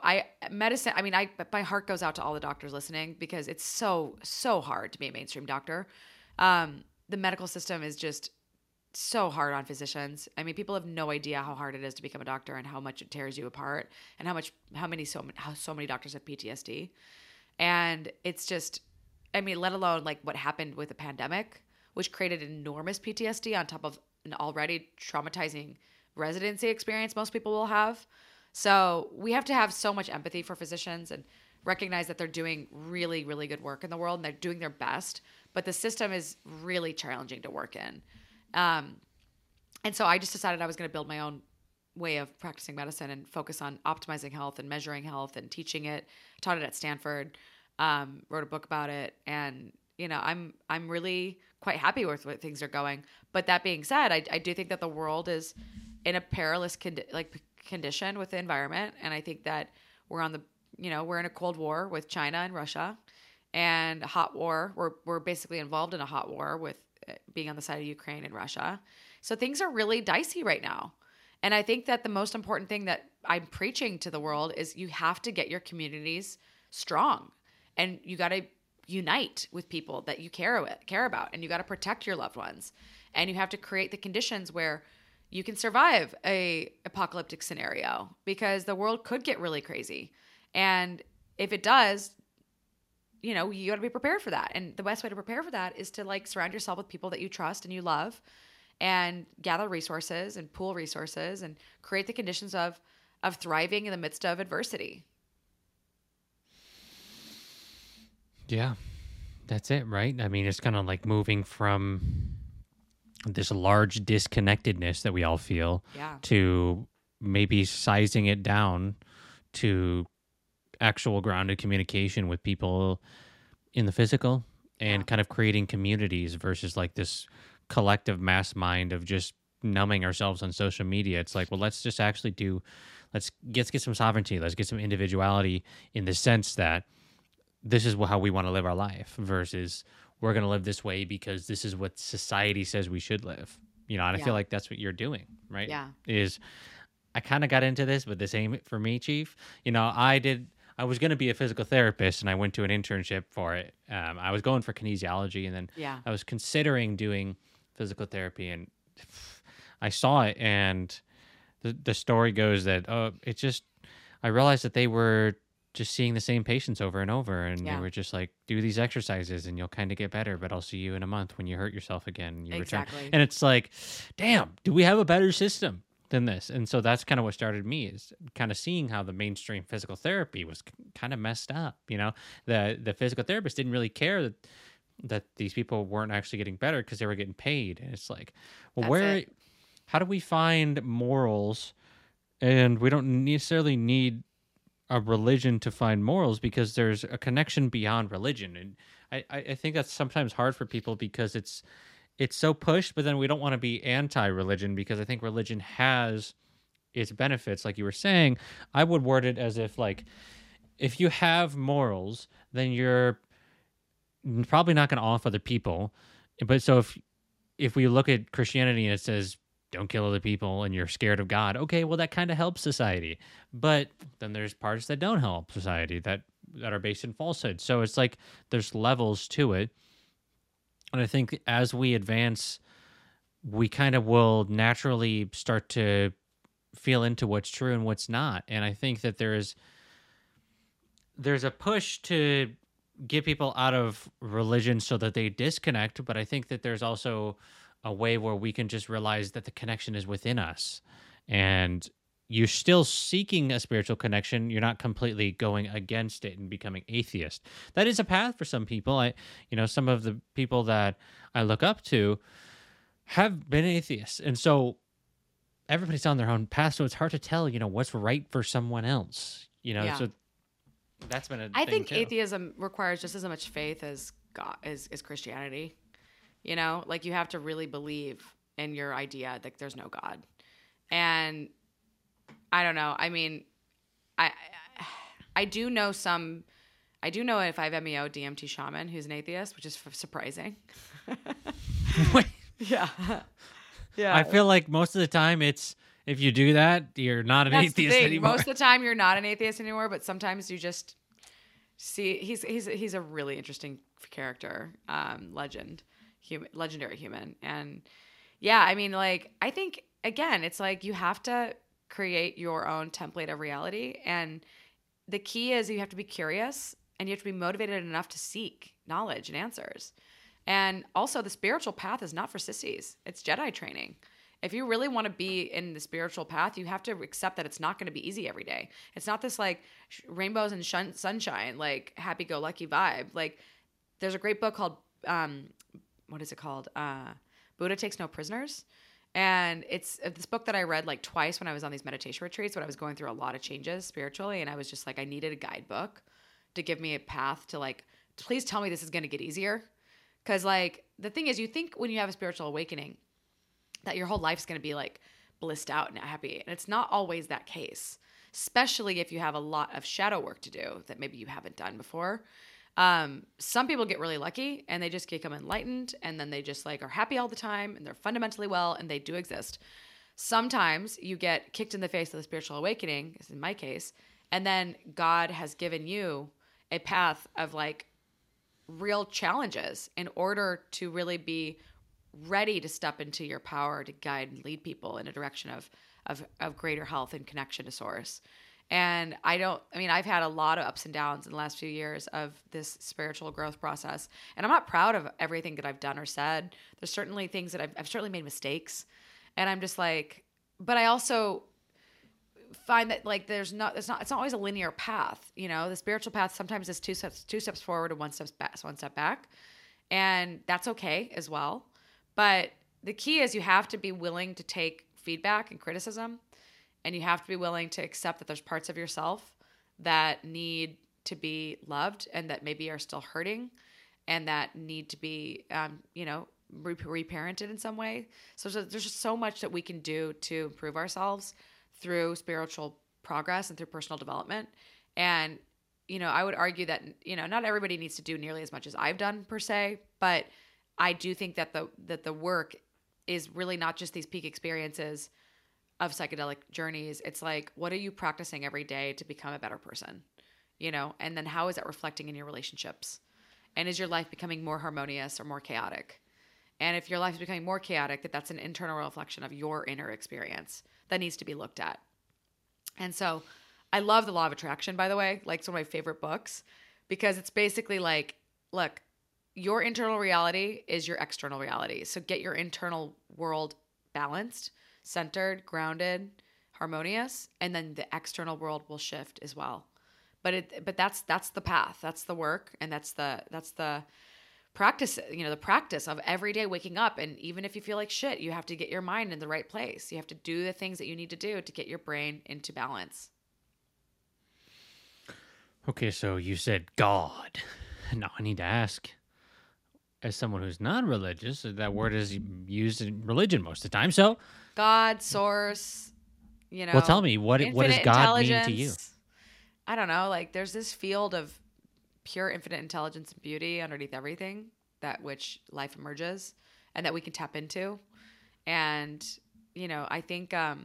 my heart goes out to all the doctors listening, because it's so, so hard to be a mainstream doctor. The medical system is just so hard on physicians. I mean, people have no idea how hard it is to become a doctor, and how much it tears you apart, and how so many doctors have PTSD. And it's just, let alone like what happened with the pandemic, which created enormous PTSD on top of an already traumatizing residency experience most people will have. So we have to have so much empathy for physicians and recognize that they're doing really, really good work in the world, and they're doing their best, but the system is really challenging to work in. And so I just decided I was going to build my own way of practicing medicine and focus on optimizing health and measuring health and teaching it. Taught it at Stanford, wrote a book about it. And, I'm really quite happy with where things are going. But that being said, I do think that the world is in a perilous condition with the environment. And I think that we're we're in a Cold War with China and Russia, and a hot war. We're basically involved in a hot war with being on the side of Ukraine and Russia. So things are really dicey right now. And I think that the most important thing that I'm preaching to the world is you have to get your communities strong, and you got to unite with people that you care about, and you got to protect your loved ones, and you have to create the conditions where you can survive a apocalyptic scenario, because the world could get really crazy. And if it does, you got to be prepared for that. And the best way to prepare for that is to surround yourself with people that you trust and you love, and gather resources and pool resources and create the conditions of thriving in the midst of adversity. Yeah, that's it, right? I mean, it's kind of like moving from this large disconnectedness that we all feel to maybe sizing it down to actual grounded communication with people in the physical, and kind of creating communities versus like this collective mass mind of just numbing ourselves on social media. It's like, well, let's just actually let's get some sovereignty. Let's get some individuality, in the sense that this is how we want to live our life, versus we're going to live this way because this is what society says we should live. And I feel like that's what you're doing, right? Yeah. I kind of got into this, but this ain't for me, Chief. I was going to be a physical therapist, and I went to an internship for it. I was going for kinesiology, and then I was considering doing physical therapy, and I saw it, and the story goes that I realized that they were just seeing the same patients over and over, and they were just like, do these exercises and you'll kind of get better, but I'll see you in a month when you hurt yourself again and you return. And it's like, damn, do we have a better system than this? And so that's kind of what started me, is kind of seeing how the mainstream physical therapy was kind of messed up. The physical therapist didn't really care that these people weren't actually getting better because they were getting paid. And it's like, well, how do we find morals? And we don't necessarily need a religion to find morals, because there's a connection beyond religion. And I think that's sometimes hard for people, because it's so pushed, but then we don't want to be anti-religion, because I think religion has its benefits. Like you were saying, I would word it as if you have morals, then you're probably not going to off other people. But so if we look at Christianity and it says, don't kill other people, and you're scared of God, okay, well, that kind of helps society. But then there's parts that don't help society, that are based in falsehood. So it's like there's levels to it. And I think as we advance, we kind of will naturally start to feel into what's true and what's not. And I think that there's a push to get people out of religion so that they disconnect. But I think that there's also a way where we can just realize that the connection is within us. And you're still seeking a spiritual connection. You're not completely going against it and becoming atheist. That is a path for some people. Some of the people that I look up to have been atheists. And so everybody's on their own path. So it's hard to tell, what's right for someone else, Yeah. so that's been a I thing think too. atheism requires just as much faith as God is Christianity. Like you have to really believe in your idea that there's no God. And I don't know. I mean, I do know a 5-MeO DMT shaman who's an atheist, which is surprising. Wait, Yeah. Yeah. I feel like most of the time it's, if you do that, you're not an That's the atheist thing. anymore. Most of the time you're not an atheist anymore, but sometimes you just see he's a really interesting character, legendary human. And yeah, I mean, like, I think again, it's like you have to create your own template of reality, and the key is you have to be curious and you have to be motivated enough to seek knowledge and answers. And also, the spiritual path is not for sissies. It's Jedi training. If you really want to be in the spiritual path, you have to accept that it's not going to be easy every day. It's not this like rainbows and sunshine, like happy-go-lucky vibe. Like, there's a great book called, what is it called? Buddha Takes No Prisoners. And it's this book that I read like twice when I was on these meditation retreats, when I was going through a lot of changes spiritually. And I was just like, I needed a guidebook to give me a path to like, please tell me this is going to get easier. Because like the thing is, you think when you have a spiritual awakening that your whole life's going to be like blissed out and happy. And it's not always that case, especially if you have a lot of shadow work to do that maybe you haven't done before. Some people get really lucky and they just become enlightened, and then they just like are happy all the time and they're fundamentally well and they do exist. Sometimes you get kicked in the face with a spiritual awakening, as in my case, and then God has given you a path of like real challenges in order to really be ready to step into your power to guide and lead people in a direction of greater health and connection to source. And I've had a lot of ups and downs in the last few years of this spiritual growth process. And I'm not proud of everything that I've done or said. There's certainly things that I've certainly made mistakes. And I'm just like, but I also find that like it's not always a linear path. The spiritual path sometimes is two steps forward and one step back. And that's okay as well. But the key is you have to be willing to take feedback and criticism, and you have to be willing to accept that there's parts of yourself that need to be loved and that maybe are still hurting and that need to be, reparented in some way. So there's just so much that we can do to improve ourselves through spiritual progress and through personal development. And, I would argue that, not everybody needs to do nearly as much as I've done per se, but I do think that the work is really not just these peak experiences of psychedelic journeys. It's like, what are you practicing every day to become a better person? And then how is that reflecting in your relationships? And is your life becoming more harmonious or more chaotic? And if your life is becoming more chaotic, that's an internal reflection of your inner experience that needs to be looked at. And so I love The Law of Attraction, by the way. Like, it's one of my favorite books, because it's basically like, look, your internal reality is your external reality. So get your internal world balanced, centered, grounded, harmonious, and then the external world will shift as well. But that's the path. That's the work, and that's the practice, the practice of every day waking up. And even if you feel like shit, you have to get your mind in the right place. You have to do the things that you need to do to get your brain into balance. Okay, so you said God. Now I need to ask, as someone who's non-religious, that word is used in religion most of the time. So God, source, well, tell me, what does God mean to you? I don't know. Like, there's this field of pure infinite intelligence and beauty underneath everything, that which life emerges and that we can tap into. And, I think, to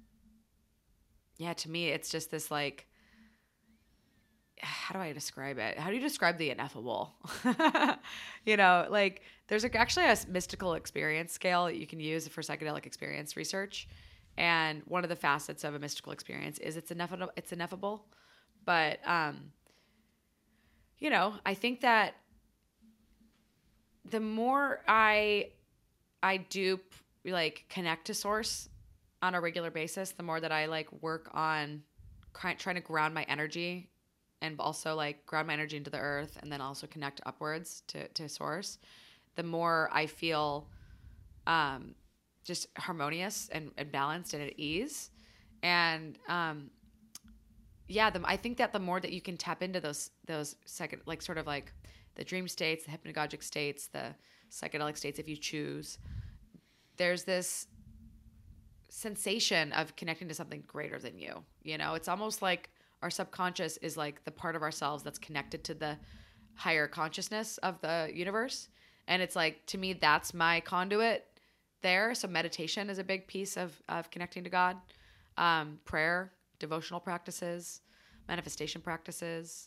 me, it's just this like, how do I describe it? How do you describe the ineffable? Like, there's actually a mystical experience scale that you can use for psychedelic experience research. And one of the facets of a mystical experience is it's ineffable. But, I think that the more I do like connect to source on a regular basis, the more that I like work on trying to ground my energy and also like ground my energy into the earth and then also connect upwards to source, the more I feel just harmonious and balanced and at ease. And I think that the more that you can tap into those second, like sort of like the dream states, the hypnagogic states, the psychedelic states, if you choose, there's this sensation of connecting to something greater than you. You know, it's almost like our subconscious is like the part of ourselves that's connected to the higher consciousness of the universe. And it's like, to me, that's my conduit there. So meditation is a big piece of connecting to God. Prayer, devotional practices, manifestation practices.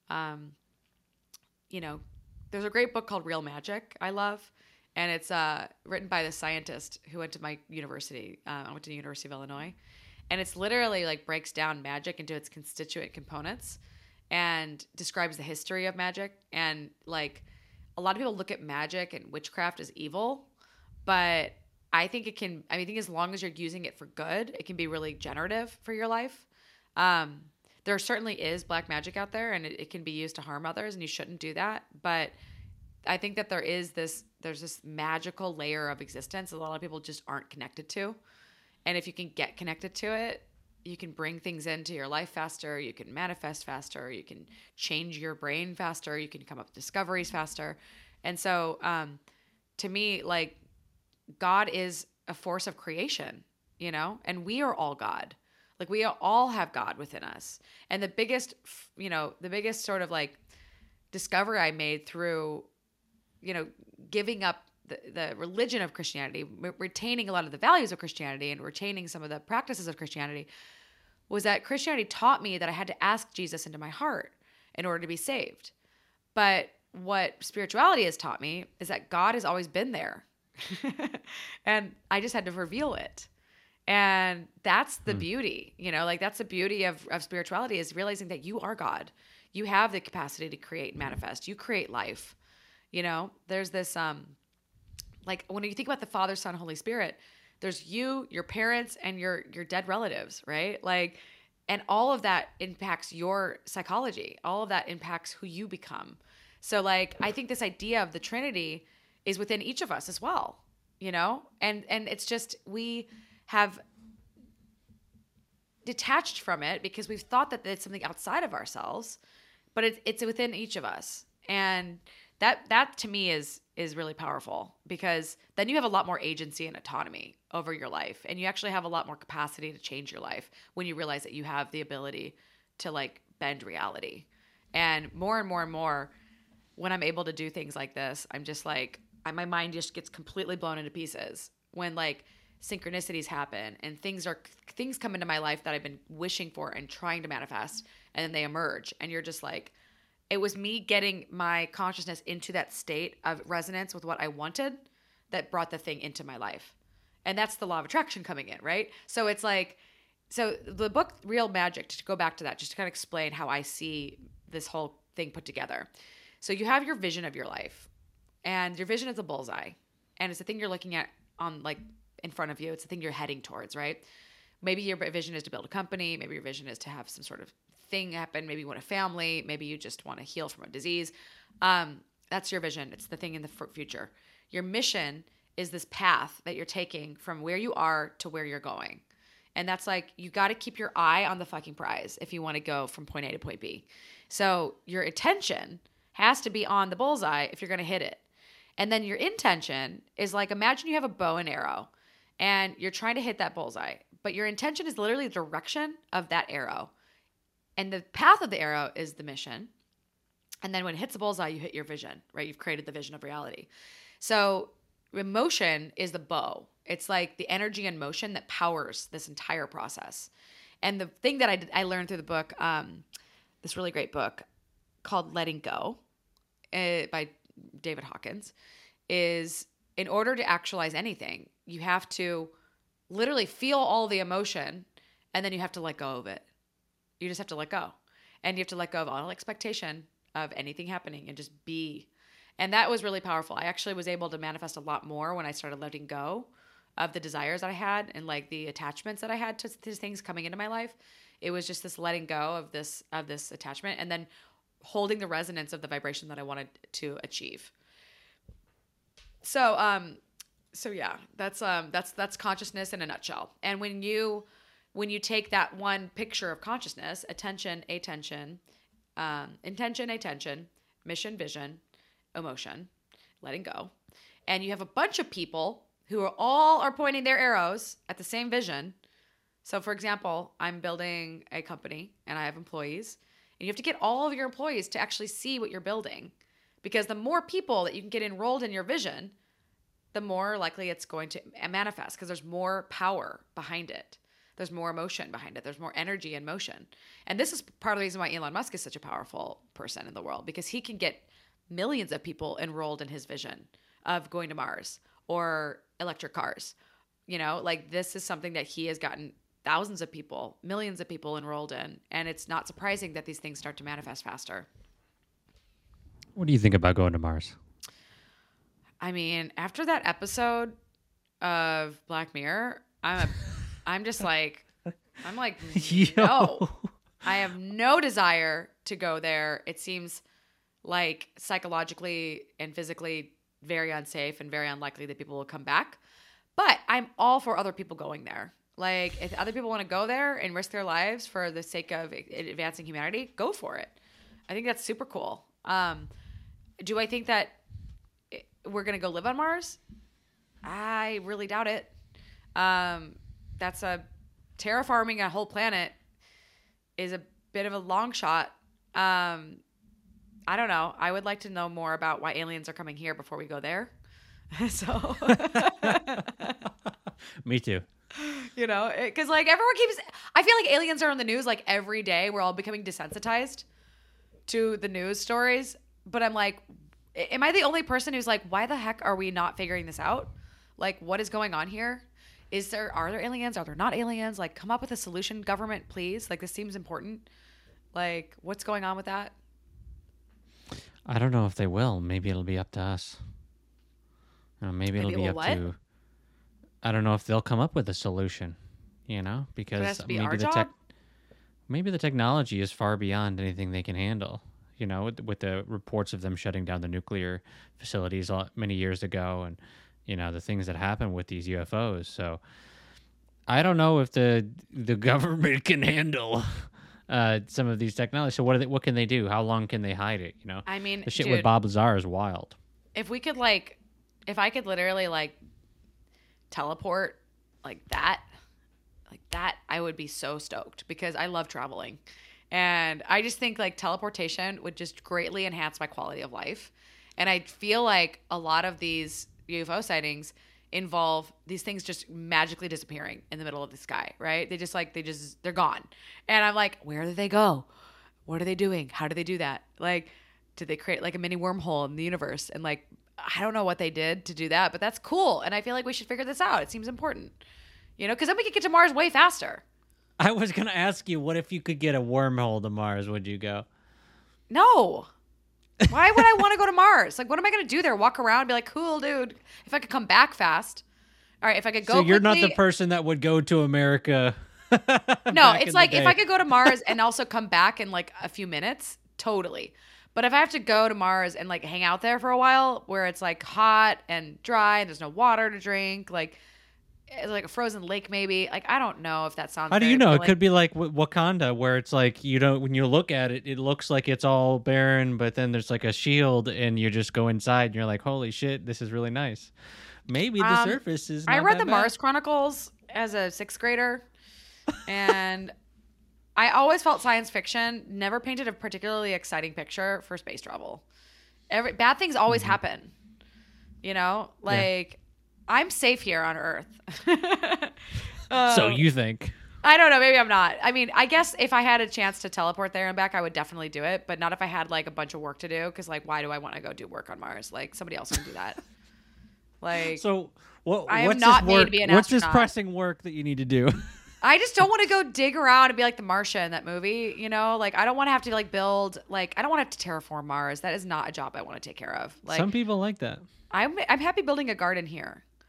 You know, there's a great book called Real Magic I love. And it's written by the scientist who went to my university. I went to the University of Illinois. And it's literally like breaks down magic into its constituent components and describes the history of magic. And like a lot of people look at magic and witchcraft as evil, but I think I think as long as you're using it for good, it can be really generative for your life. There certainly is black magic out there, and it can be used to harm others, and you shouldn't do that. But I think that there's this magical layer of existence a lot of people just aren't connected to. And if you can get connected to it, you can bring things into your life faster, you can manifest faster, you can change your brain faster, you can come up with discoveries faster. And so to me, like, God is a force of creation, you know, and we are all God. Like, we all have God within us. And the biggest sort of like discovery I made through, you know, giving up the religion of Christianity, retaining a lot of the values of Christianity and retaining some of the practices of Christianity, was that Christianity taught me that I had to ask Jesus into my heart in order to be saved. But what spirituality has taught me is that God has always been there. And I just had to reveal it. And that's the beauty, you know, like that's the beauty of spirituality, is realizing that you are God. You have the capacity to create and manifest. You create life. You know, there's this, like when you think about the Father, Son, Holy Spirit, there's you, your parents, and your dead relatives, right? Like, and all of that impacts your psychology. All of that impacts who you become. So like, I think this idea of the Trinity is within each of us as well, you know? And it's just, we have detached from it because we've thought that it's something outside of ourselves, but it's within each of us. And that to me is really powerful, because then you have a lot more agency and autonomy over your life, and you actually have a lot more capacity to change your life when you realize that you have the ability to like bend reality. And more and more and more, when I'm able to do things like this, I'm just like, my mind just gets completely blown into pieces when like synchronicities happen and things come into my life that I've been wishing for and trying to manifest, and then they emerge, and you're just like, it was me getting my consciousness into that state of resonance with what I wanted that brought the thing into my life. And that's the law of attraction coming in, right? So it's like, so the book Real Magic, to go back to that, just to kind of explain how I see this whole thing put together. So you have your vision of your life, and your vision is a bullseye, and it's the thing you're looking at on like in front of you. It's the thing you're heading towards, right? Maybe your vision is to build a company. Maybe your vision is to have some sort of thing happen. Maybe you want a family. Maybe you just want to heal from a disease. That's your vision. It's the thing in the future. Your mission is this path that you're taking from where you are to where you're going. And that's like, you got to keep your eye on the fucking prize if you want to go from point A to point B. So your attention has to be on the bullseye if you're going to hit it. And then your intention is like, imagine you have a bow and arrow and you're trying to hit that bullseye, but your intention is literally the direction of that arrow. And the path of the arrow is the mission. And then when it hits the bullseye, you hit your vision, right? You've created the vision of reality. So emotion is the bow. It's like the energy and motion that powers this entire process. And the thing that I learned through the book, this really great book called Letting Go by David Hawkins, is in order to actualize anything, you have to literally feel all the emotion, and then you have to let go of it. You just have to let go. And you have to let go of all expectation of anything happening and just be. And that was really powerful. I actually was able to manifest a lot more when I started letting go of the desires that I had and like the attachments that I had to things coming into my life. It was just this letting go of this attachment and then holding the resonance of the vibration that I wanted to achieve. So yeah, that's consciousness in a nutshell. And when you take that one picture of consciousness, attention, intention, mission, vision, emotion, letting go, and you have a bunch of people who are pointing their arrows at the same vision. So for example, I'm building a company and I have employees, and you have to get all of your employees to actually see what you're building, because the more people that you can get enrolled in your vision, the more likely it's going to manifest, because there's more power behind it. There's more emotion behind it. There's more energy and motion. And this is part of the reason why Elon Musk is such a powerful person in the world, because he can get millions of people enrolled in his vision of going to Mars or electric cars. You know, like this is something that he has gotten thousands of people, millions of people enrolled in. And it's not surprising that these things start to manifest faster. What do you think about going to Mars? I mean, after that episode of Black Mirror, I'm just like, no, I have no desire to go there. It seems like psychologically and physically very unsafe and very unlikely that people will come back. But I'm all for other people going there. Like, if other people want to go there and risk their lives for the sake of advancing humanity, go for it. I think that's super cool. Do I think that we're going to go live on Mars? I really doubt it. That's terraforming a whole planet is a bit of a long shot. I don't know. I would like to know more about why aliens are coming here before we go there. So, Me too. you know, because like everyone I feel like aliens are on the news like every day. We're all becoming desensitized to the news stories. But I'm like, am I the only person who's like, why the heck are we not figuring this out? Like, what is going on here? Are there aliens? Are there not aliens? Like, come up with a solution, government, please. Like, this seems important. Like, what's going on with that? I don't know if they will. Maybe it'll be up to us. Maybe it'll be up to. I don't know if they'll come up with a solution. You know, because it has to be maybe our job? Maybe the technology is far beyond anything they can handle. You know, with the reports of them shutting down the nuclear facilities many years ago, and you know the things that happen with these UFOs. So I don't know if the government can handle some of these technologies. So what can they do? How long can they hide it? You know, I mean, the shit dude, with Bob Lazar is wild. If I could literally like teleport like that, I would be so stoked, because I love traveling. And I just think like teleportation would just greatly enhance my quality of life. And I feel like a lot of these UFO sightings involve these things just magically disappearing in the middle of the sky, right? They're gone. And I'm like, where did they go? What are they doing? How do they do that? Like, did they create like a mini wormhole in the universe? And like, I don't know what they did to do that, but that's cool. And I feel like we should figure this out. It seems important, you know, because then we could get to Mars way faster. I was going to ask you, what if you could get a wormhole to Mars? Would you go? No. Why would I want to go to Mars? Like, what am I going to do there? Walk around and be like, cool, dude. If I could come back fast. All right, if I could go So you're quickly, not the person that would go to America. No, it's like if I could go to Mars and also come back in like a few minutes, totally. But if I have to go to Mars and like hang out there for a while where it's like hot and dry and there's no water to drink, like it's like a frozen lake maybe. Like, I don't know if that sounds How do very you know? It appealing. could be like Wakanda, where it's like you don't. When you look at it, it looks like it's all barren, but then there's like a shield, and you just go inside, and you're like, "Holy shit, this is really nice." Maybe the surface is. Not I read that the bad. Mars Chronicles as a 6th grader, and I always felt science fiction never painted a particularly exciting picture for space travel. Bad things always happen, you know. Like, I'm safe here on Earth. So you think? I don't know. Maybe I'm not. I mean, I guess if I had a chance to teleport there and back, I would definitely do it. But not if I had like a bunch of work to do. Because like, why do I want to go do work on Mars? Like, somebody else can do that. Like, So I am what's not this made work? to be an What's this astronaut. pressing work that you need to do? I just don't want to go dig around and be like the Martian in that movie. You know, like I don't want to have to like build. Like, I don't want to have to terraform Mars. That is not a job I want to take care of. Like, Some people like that. I'm happy building a garden here.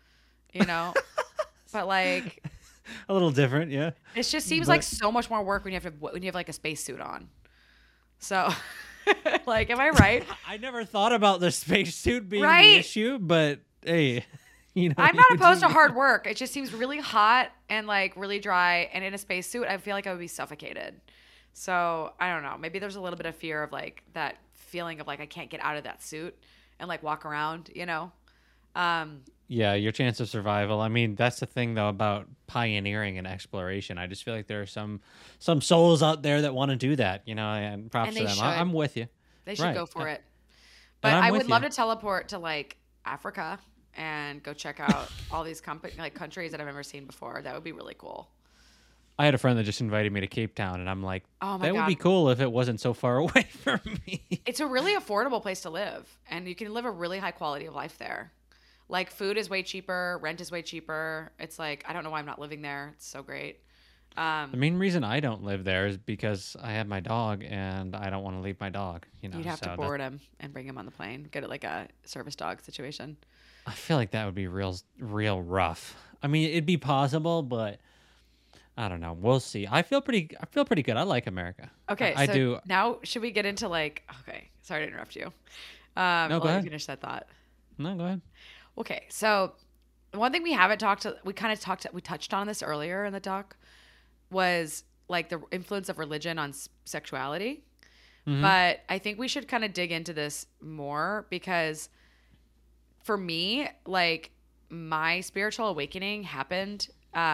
you know? But like, A little different, yeah. it just seems But- like so much more work when you have like a spacesuit on. So, like, am I right? I never thought about the spacesuit being the Right? issue, but hey, you know, I'm not you opposed to do- hard work. It just seems really hot and like really dry. And in a spacesuit, I feel like I would be suffocated. So I don't know. Maybe there's a little bit of fear of like that feeling of like I can't get out of that suit and like walk around, you know? Yeah, your chance of survival. I mean, that's the thing though about pioneering and exploration. I just feel like there are some souls out there that want to do that, you know, and props And to they them. should. I'm with you. They should Right, go for yeah. it. But I'm I with would love you. to teleport to like Africa and go check out all these countries that I've never seen before. That would be really cool. I had a friend that just invited me to Cape Town, and I'm like, Oh my that would be God. cool if it wasn't so far away from me. It's a really affordable place to live, and you can live a really high quality of life there. Like food is way cheaper, rent is way cheaper. It's like I don't know why I'm not living there. It's so great. The main reason I don't live there is because I have my dog, and I don't want to leave my dog. You know, You'd have so to that- board him and bring him on the plane. Get it like a service dog situation. I feel like that would be real rough. I mean, it'd be possible, but I don't know. We'll see. I feel pretty good. I like America. Okay, I so do. Now should we get into like? Okay, sorry to interrupt you. No, I'll go let you ahead. finish that thought. No, go ahead. Okay, so one thing we haven't we touched on this earlier in the doc, was like the influence of religion on sexuality. Mm-hmm. But I think we should kind of dig into this more because for me, like my spiritual awakening happened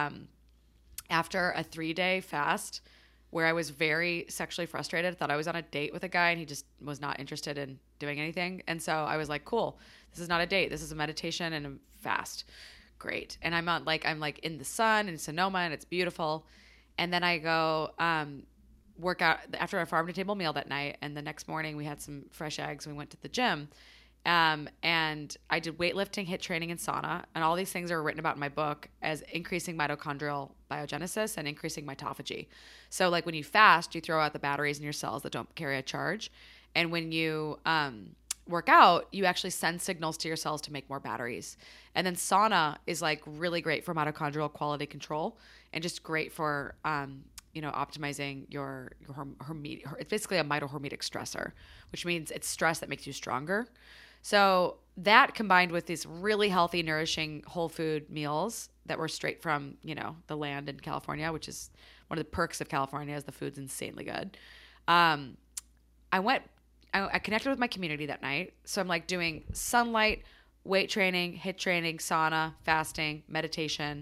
after a 3-day fast where I was very sexually frustrated. Thought I was on a date with a guy and he just was not interested in doing anything. And so I was like, cool, this is not a date. This is a meditation and a fast. Great. And I'm like in the sun in Sonoma and it's beautiful. And then I go work out after a farm to table meal that night. And the next morning we had some fresh eggs. We went to the gym. And I did weightlifting, HIIT training, and sauna. And all these things are written about in my book as increasing mitochondrial biogenesis and increasing mitophagy. So like when you fast, you throw out the batteries in your cells that don't carry a charge. And when you work out, you actually send signals to your cells to make more batteries. And then sauna is like really great for mitochondrial quality control and just great for optimizing your it's basically a mitohormetic stressor, which means it's stress that makes you stronger. So that combined with these really healthy, nourishing whole food meals that were straight from, the land in California, which is one of the perks of California is the food's insanely good. I connected with my community that night. So I'm like doing sunlight, weight training, HIIT training, sauna, fasting, meditation,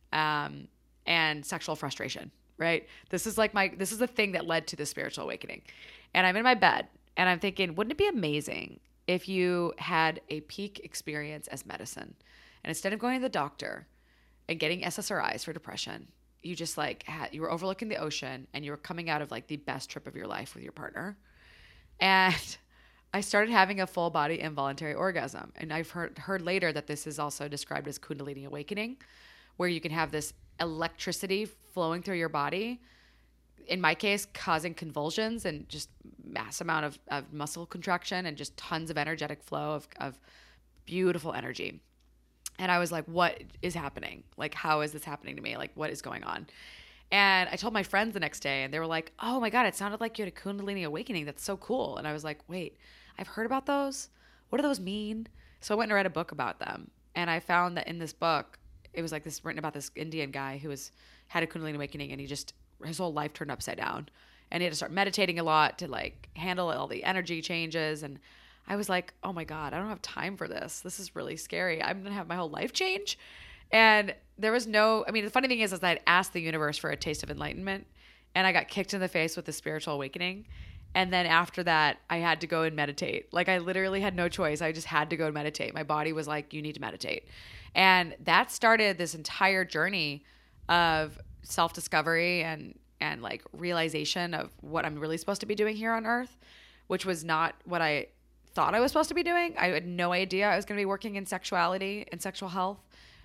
and sexual frustration, right? This is the thing that led to the spiritual awakening. And I'm in my bed and I'm thinking, wouldn't it be amazing if you had a peak experience as medicine? And instead of going to the doctor and getting SSRIs for depression, you just you were overlooking the ocean and you were coming out of like the best trip of your life with your partner. And I started having a full body involuntary orgasm. And I've heard later that this is also described as Kundalini awakening, where you can have this electricity flowing through your body, in my case, causing convulsions and just mass amount of muscle contraction and just tons of energetic flow of beautiful energy. And I was like, what is happening? Like, how is this happening to me? Like, what is going on? And I told my friends the next day and they were like, oh my God, it sounded like you had a Kundalini awakening. That's so cool. And I was like, wait, I've heard about those. What do those mean? So I went and read a book about them. And I found that in this book, it was like this written about this Indian guy who had a Kundalini awakening and his whole life turned upside down. And he had to start meditating a lot to like handle all the energy changes. And I was like, oh my God, I don't have time for this. This is really scary. I'm going to have my whole life change. And there was the funny thing is I'd asked the universe for a taste of enlightenment and I got kicked in the face with the spiritual awakening. And then after that, I had to go and meditate. Like I literally had no choice. I just had to go and meditate. My body was like, you need to meditate. And that started this entire journey of self-discovery and like realization of what I'm really supposed to be doing here on earth, which was not what I thought I was supposed to be doing. I had no idea I was going to be working in sexuality and sexual health.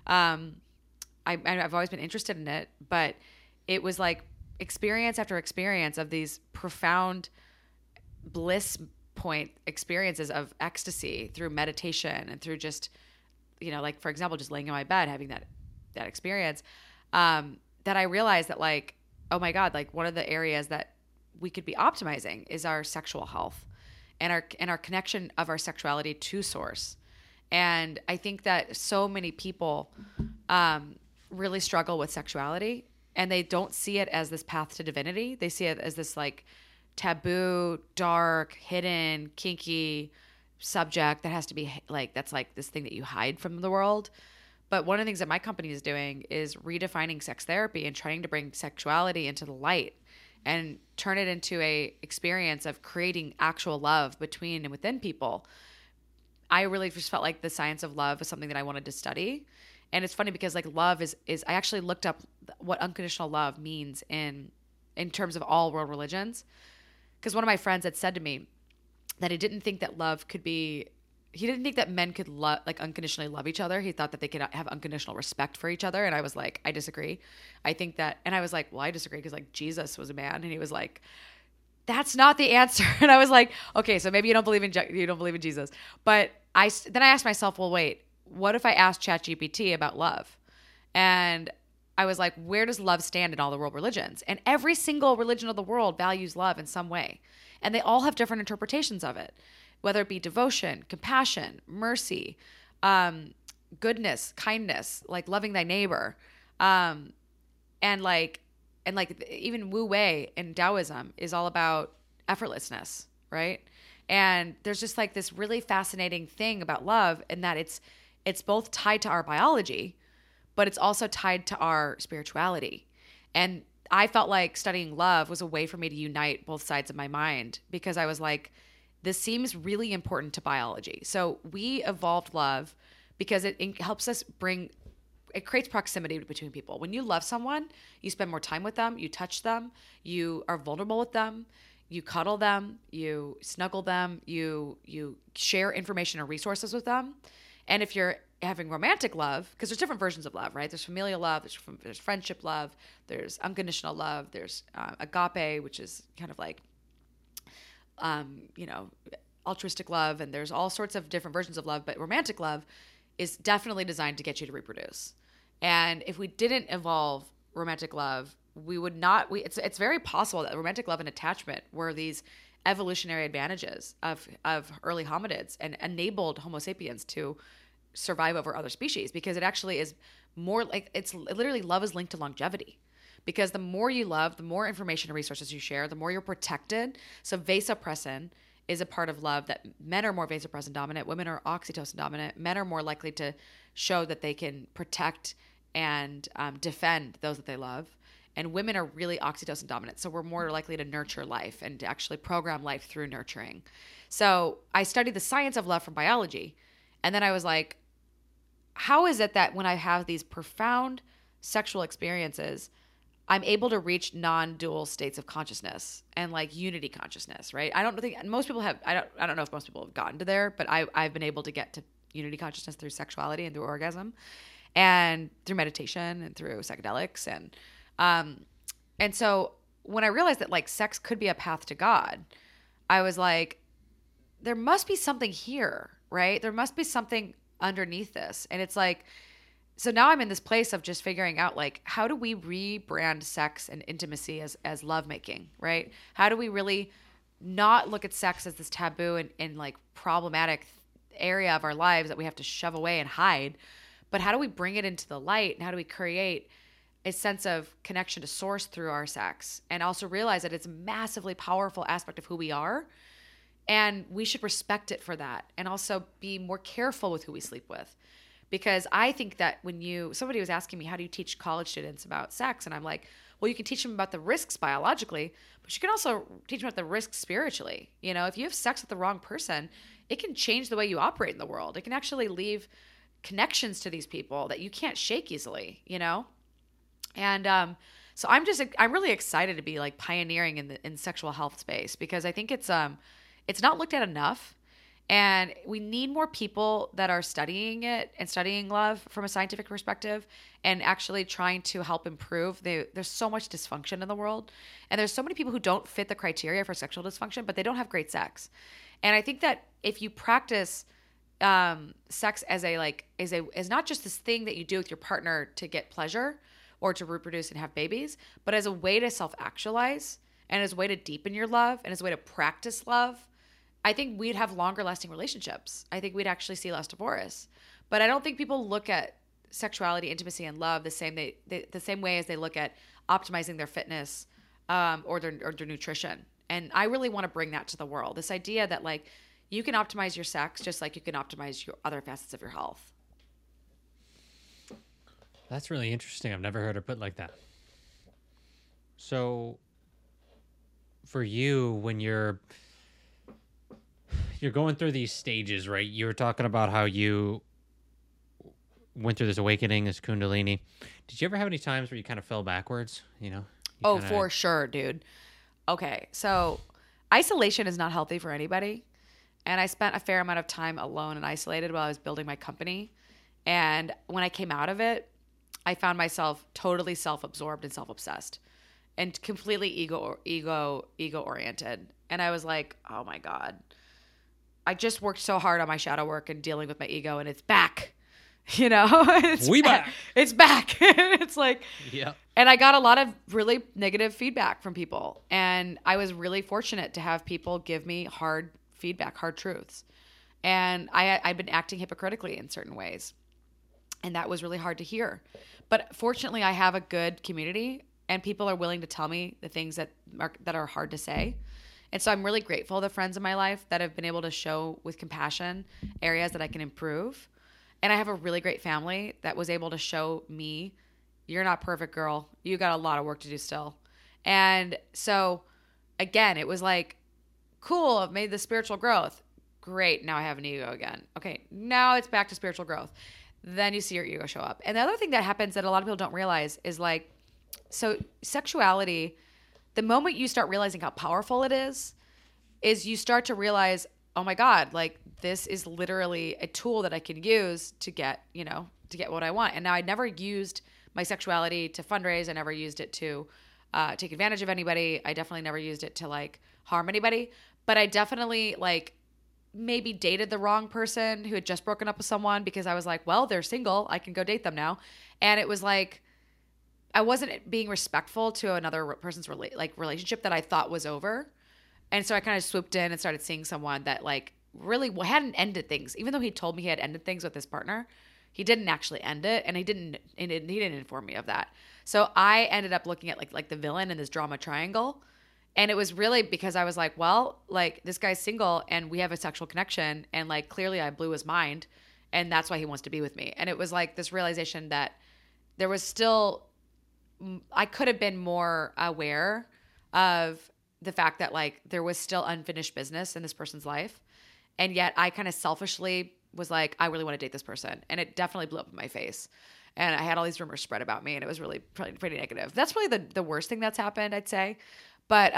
I've always been interested in it, but it was like experience after experience of these profound bliss point experiences of ecstasy through meditation and through just like for example, just laying in my bed, having that experience, that I realized that like, oh my God, like one of the areas that we could be optimizing is our sexual health and our connection of our sexuality to source. And I think that so many people really struggle with sexuality, and they don't see it as this path to divinity. They see it as this like taboo, dark, hidden, kinky subject that has to be like, that's like this thing that you hide from the world. But one of the things that my company is doing is redefining sex therapy and trying to bring sexuality into the light and turn it into a experience of creating actual love between and within people. I really just felt like the science of love is something that I wanted to study. And it's funny because like love is I actually looked up what unconditional love means in terms of all world religions. Because one of my friends had said to me that he didn't think that he didn't think that men could like unconditionally love each other. He thought that they could have unconditional respect for each other. And I was like, I disagree. I think that, and I was like, well, I disagree because like Jesus was a man. And he was like, that's not the answer. And I was like, okay, so maybe you don't believe in Jesus. But then I asked myself, well, wait, what if I asked ChatGPT about love? And I was like, where does love stand in all the world religions? And every single religion of the world values love in some way. And they all have different interpretations of it, whether it be devotion, compassion, mercy, goodness, kindness, like loving thy neighbor. And like even Wu Wei in Taoism is all about effortlessness, right? And there's just like this really fascinating thing about love, in that it's both tied to our biology, but it's also tied to our spirituality. And I felt like studying love was a way for me to unite both sides of my mind, because I was like, this seems really important to biology. So we evolved love because it helps us it creates proximity between people. When you love someone, you spend more time with them, you touch them, you are vulnerable with them, you cuddle them, you snuggle them, you share information and resources with them. And if you're having romantic love, because there's different versions of love, right? There's familial love, there's friendship love, there's unconditional love, there's agape, which is kind of like, altruistic love, and there's all sorts of different versions of love. But romantic love is definitely designed to get you to reproduce. And if we didn't evolve romantic love, we would not. It's very possible that romantic love and attachment were these evolutionary advantages of early hominids and enabled Homo sapiens to survive over other species, because it actually is more like literally love is linked to longevity. Because the more you love, the more information and resources you share, the more you're protected. So vasopressin is a part of love that men are more vasopressin dominant, women are oxytocin dominant. Men are more likely to show that they can protect and defend those that they love. And women are really oxytocin dominant. So we're more likely to nurture life and to actually program life through nurturing. So I studied the science of love from biology. And then I was like, how is it that when I have these profound sexual experiences, I'm able to reach non-dual states of consciousness and like unity consciousness, right? I don't think most people have, I don't know if most people have gotten to there, but I've been able to get to unity consciousness through sexuality and through orgasm and through meditation and through psychedelics. And so when I realized that like sex could be a path to God, I was like, there must be something here, right? There must be something underneath this. And it's like, so now I'm in this place of just figuring out like, how do we rebrand sex and intimacy as lovemaking, right? How do we really not look at sex as this taboo and like problematic area of our lives that we have to shove away and hide, but how do we bring it into the light, and how do we create a sense of connection to source through our sex, and also realize that it's a massively powerful aspect of who we are, and we should respect it for that, and also be more careful with who we sleep with. Because I think that somebody was asking me, how do you teach college students about sex? And I'm like, well, you can teach them about the risks biologically, but you can also teach them about the risks spiritually. You know, if you have sex with the wrong person, it can change the way you operate in the world. It can actually leave connections to these people that you can't shake easily, you know? And so I'm really excited to be like pioneering in sexual health space, because I think it's not looked at enough. And we need more people that are studying it and studying love from a scientific perspective and actually trying to help improve. There's so much dysfunction in the world. And there's so many people who don't fit the criteria for sexual dysfunction, but they don't have great sex. And I think that if you practice sex as as not just this thing that you do with your partner to get pleasure or to reproduce and have babies, but as a way to self-actualize and as a way to deepen your love and as a way to practice love, I think we'd have longer lasting relationships. I think we'd actually see less divorce. But I don't think people look at sexuality, intimacy, and love the same way as they look at optimizing their fitness or their nutrition. And I really want to bring that to the world. This idea that like you can optimize your sex just like you can optimize your other facets of your health. That's really interesting. I've never heard it put like that. So for you, when you're going through these stages, right? You were talking about how you went through this awakening, this Kundalini. Did you ever have any times where you kind of fell backwards? You know? For sure, dude. Okay, so isolation is not healthy for anybody. And I spent a fair amount of time alone and isolated while I was building my company. And when I came out of it, I found myself totally self-absorbed and self-obsessed and completely ego oriented. And I was like, oh my God, I just worked so hard on my shadow work and dealing with my ego, and it's back. You know, back. It's back. It's like, yeah. And I got a lot of really negative feedback from people. And I was really fortunate to have people give me hard feedback, hard truths. And I've been acting hypocritically in certain ways. And that was really hard to hear. But fortunately, I have a good community and people are willing to tell me the things that are hard to say. And so I'm really grateful to the friends in my life that have been able to show with compassion areas that I can improve. And I have a really great family that was able to show me, you're not perfect, girl. You got a lot of work to do still. And so, again, it was like, cool, I've made the spiritual growth. Great, now I have an ego again. Okay, now it's back to spiritual growth. Then you see your ego show up. And the other thing that happens that a lot of people don't realize is like, so sexuality, the moment you start realizing how powerful it is you start to realize, oh my God, like this is literally a tool that I can use to get what I want. And now I never used my sexuality to fundraise. I never used it to take advantage of anybody. I definitely never used it to like harm anybody, but I definitely like maybe dated the wrong person who had just broken up with someone because I was like, well, they're single. I can go date them now. And it was like, I wasn't being respectful to another person's relationship that I thought was over. And so I kind of swooped in and started seeing someone that like really hadn't ended things. Even though he told me he had ended things with his partner, he didn't actually end it. And he didn't inform me of that. So I ended up looking at like the villain in this drama triangle. And it was really because I was like, well, like this guy's single and we have a sexual connection. And like, clearly I blew his mind and that's why he wants to be with me. And it was like this realization that there was still, I could have been more aware of the fact that like there was still unfinished business in this person's life. And yet I kind of selfishly was like, I really want to date this person. And it definitely blew up in my face. And I had all these rumors spread about me and it was really pretty negative. That's probably the worst thing that's happened, I'd say. But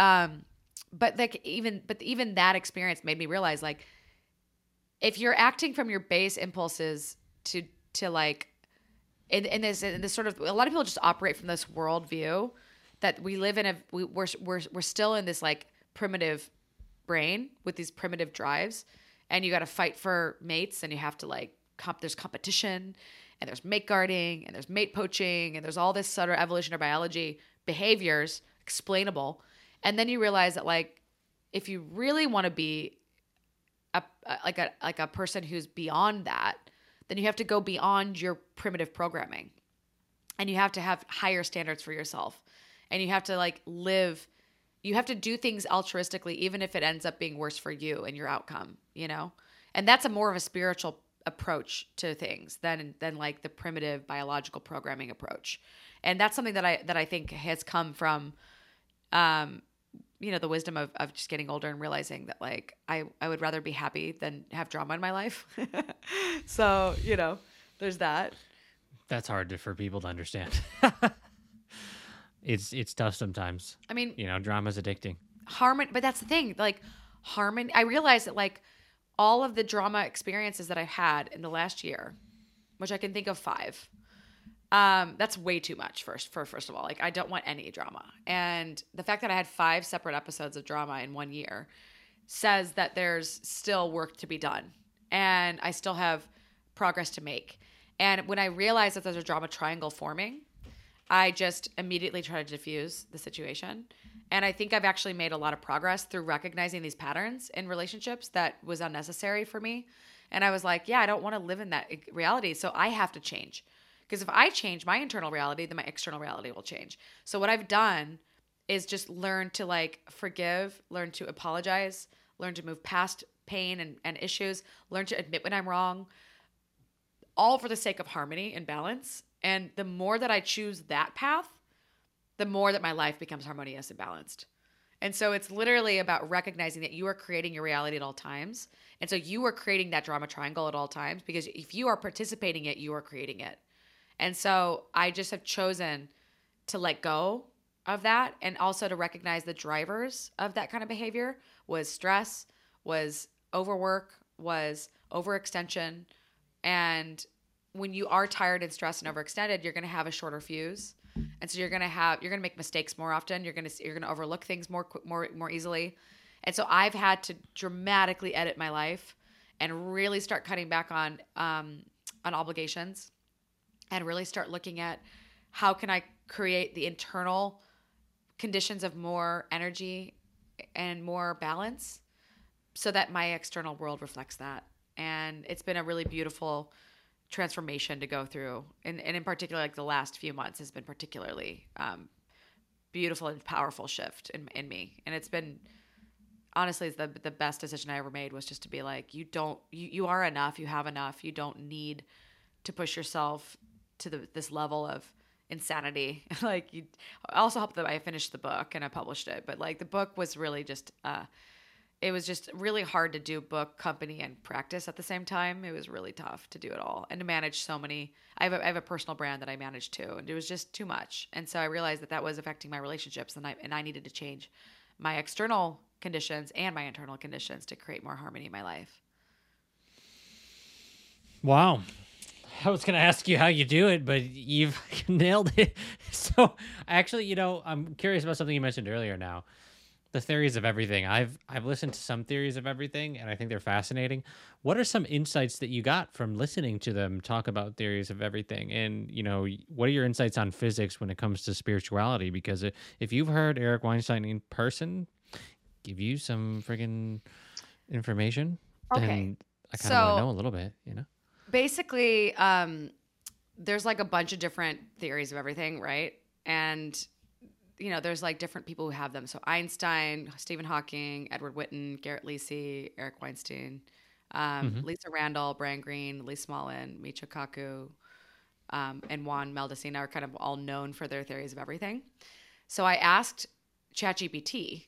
even that experience made me realize like, if you're acting from your base impulses to like, in this sort of, a lot of people just operate from this worldview that we live in we're still in this like primitive brain with these primitive drives, and you got to fight for mates, and you have to like there's competition, and there's mate guarding, and there's mate poaching, and there's all this sort of evolutionary biology behaviors explainable, and then you realize that like if you really want to be a person who's beyond that, then you have to go beyond your primitive programming, and you have to have higher standards for yourself. And you have to like you have to do things altruistically, even if it ends up being worse for you and your outcome, you know? And that's more of a spiritual approach to things than like the primitive biological programming approach. And that's something that I think has come from, the wisdom of just getting older and realizing that like, I would rather be happy than have drama in my life. So, there's that. That's hard for people to understand. It's tough sometimes. I mean, drama's addicting. But that's the thing. Like harmony, I realized that like all of the drama experiences that I've had in the last year, which I can think of 5, that's way too much first of all. Like I don't want any drama. And the fact that I had 5 separate episodes of drama in 1 year says that there's still work to be done. and I still have progress to make. And when I realize that there's a drama triangle forming, I just immediately try to diffuse the situation. And I think I've actually made a lot of progress through recognizing these patterns in relationships that was unnecessary for me. And I was like, yeah, I don't want to live in that reality. So I have to change. Because if I change my internal reality, then my external reality will change. So what I've done is just learn to like forgive, learn to apologize, learn to move past pain and issues, learn to admit when I'm wrong, all for the sake of harmony and balance. And the more that I choose that path, the more that my life becomes harmonious and balanced. And so it's literally about recognizing that you are creating your reality at all times. And so you are creating that drama triangle at all times, because if you are participating in it, you are creating it. And so I just have chosen to let go of that, and also to recognize the drivers of that kind of behavior was stress, was overwork, was overextension. And when you are tired and stressed and overextended, you're going to have a shorter fuse. And so you're going to make mistakes more often. You're going to overlook things more easily. And so I've had to dramatically edit my life and really start cutting back on obligations, and really start looking at how can I create the internal conditions of more energy and more balance so that my external world reflects that. And it's been a really beautiful transformation to go through. And in particular, like the last few months has been particularly beautiful and powerful shift in me. And it's been, honestly, it's the best decision I ever made, was just to be like, you are enough, you have enough. You don't need to push yourself to this level of insanity. Like, you also helped that I finished the book and I published it. But like the book was really just, it was just really hard to do book, company, and practice at the same time. It was really tough to do it all and to manage so many. I have a personal brand that I manage too, and it was just too much. And so I realized that was affecting my relationships, and I needed to change my external conditions and my internal conditions to create more harmony in my life. Wow. I was going to ask you how you do it, but you've nailed it. So actually, I'm curious about something you mentioned earlier now. The theories of everything. I've listened to some theories of everything, and I think they're fascinating. What are some insights that you got from listening to them talk about theories of everything? And, what are your insights on physics when it comes to spirituality? Because if you've heard Eric Weinstein in person give you some friggin' information, then I kind of want to know a little bit, Basically, there's like a bunch of different theories of everything, right? And there's like different people who have them. So Einstein, Stephen Hawking, Edward Witten, Garrett Lacey, Eric Weinstein, Lisa Randall, Brian Greene, Lee Smolin, Michio Kaku, and Juan Maldacena are kind of all known for their theories of everything. So I asked ChatGPT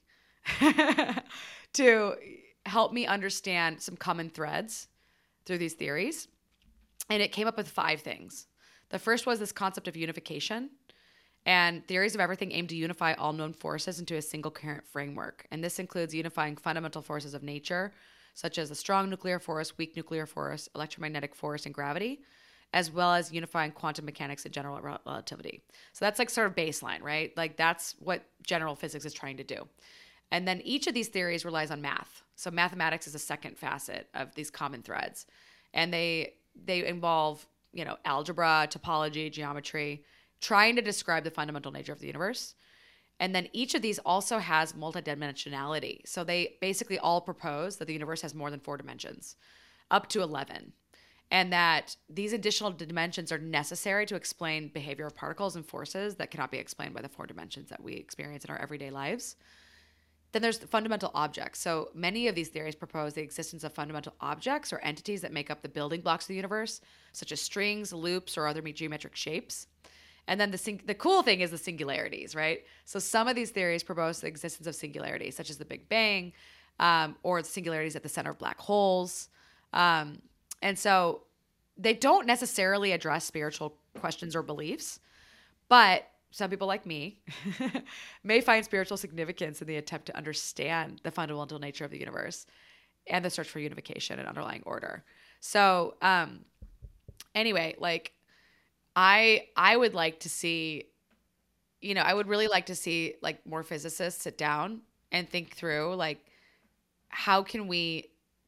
to help me understand some common threads through these theories. And it came up with 5 things. The first was this concept of unification. And theories of everything aim to unify all known forces into a single coherent framework. And this includes unifying fundamental forces of nature, such as a strong nuclear force, weak nuclear force, electromagnetic force, and gravity, as well as unifying quantum mechanics and general relativity. So that's like sort of baseline, right? Like that's what general physics is trying to do. And then each of these theories relies on math. So mathematics is a second facet of these common threads. And they involve, algebra, topology, geometry, trying to describe the fundamental nature of the universe. And then each of these also has multidimensionality. So they basically all propose that the universe has more than 4 dimensions, up to 11. And that these additional dimensions are necessary to explain behavior of particles and forces that cannot be explained by the 4 dimensions that we experience in our everyday lives. Then there's the fundamental objects. So many of these theories propose the existence of fundamental objects or entities that make up the building blocks of the universe, such as strings, loops, or other geometric shapes. And then the cool thing is the singularities, right? So some of these theories propose the existence of singularities, such as the Big Bang, or the singularities at the center of black holes. And so they don't necessarily address spiritual questions or beliefs, but some people like me may find spiritual significance in the attempt to understand the fundamental nature of the universe and the search for unification and underlying order. So anyway, like I would like to see, I would really like to see like more physicists sit down and think through like, how can we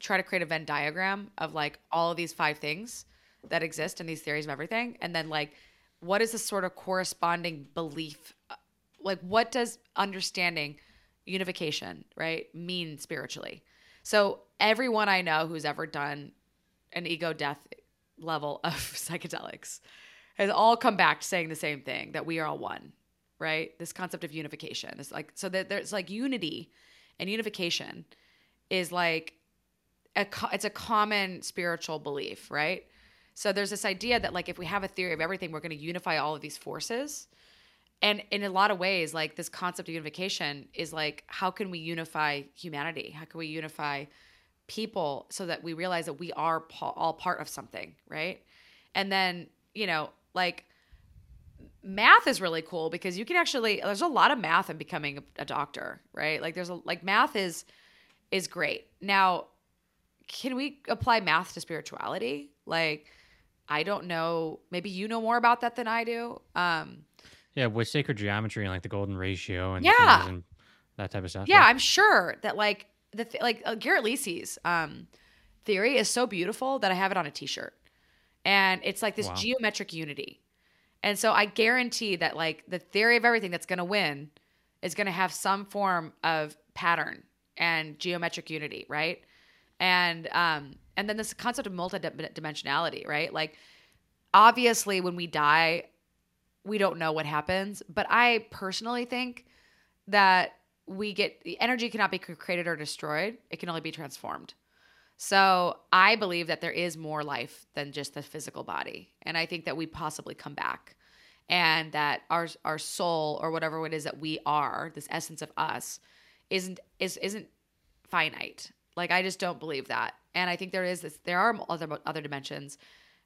try to create a Venn diagram of like all of these 5 things that exist in these theories of everything, and then like what is the sort of corresponding belief, like what does understanding unification, right, mean spiritually? So everyone I know who's ever done an ego death level of psychedelics has all come back saying the same thing, that we are all one, right? This concept of unification is like, so that there's like unity and unification is like it's a common spiritual belief, right? So there's this idea that like if we have a theory of everything, we're going to unify all of these forces. And in a lot of ways, like this concept of unification is like, how can we unify humanity? How can we unify people so that we realize that we are all part of something, right? And then, you know, like math is really cool because you can actually, there's a lot of math in becoming a doctor, right? Like there's like math is great. Now, can we apply math to spirituality? Like, I don't know. Maybe you know more about that than I do. Yeah, with sacred geometry and like the golden ratio and Yeah. things and that type of stuff. Yeah, I'm sure that like Garrett Lisi's theory is so beautiful that I have it on a T-shirt, and it's like this geometric unity. And so I guarantee that like the theory of everything that's going to win is going to have some form of pattern and geometric unity, right? And then this concept of multidimensionality, right? Like obviously when we die, we don't know what happens, but I personally think that the energy cannot be created or destroyed. It can only be transformed. So I believe that there is more life than just the physical body. And I think that we possibly come back, and that our soul, or whatever it is that we are, this essence of us, isn't finite. Like I just don't believe that. And I think there are other dimensions.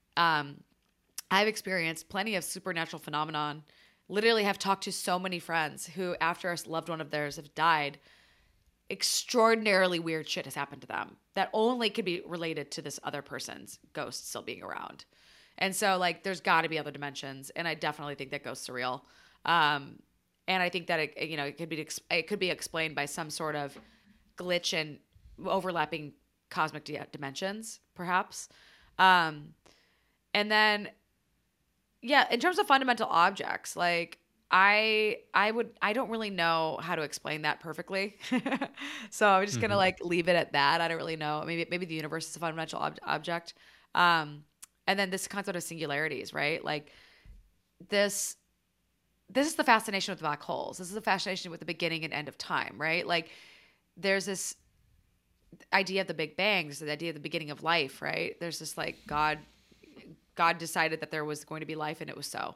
I've experienced plenty of supernatural phenomenon. Literally have talked to so many friends who, after a loved one of theirs have died, extraordinarily weird shit has happened to them that only could be related to this other person's ghost still being around. And so like there's got to be other dimensions, and I definitely think that ghosts are real. And I think that it could be explained by some sort of glitch in overlapping cosmic dimensions, perhaps. And then yeah, in terms of fundamental objects, like I don't really know how to explain that perfectly. So I'm just going to like leave it at that. I don't really know. Maybe the universe is a fundamental object. And then this concept of singularities, right? Like this is the fascination with black holes. This is the fascination with the beginning and end of time, right? Like there's this idea of the Big Bang, there's the idea of the beginning of life, right? There's this like God decided that there was going to be life, and it was so.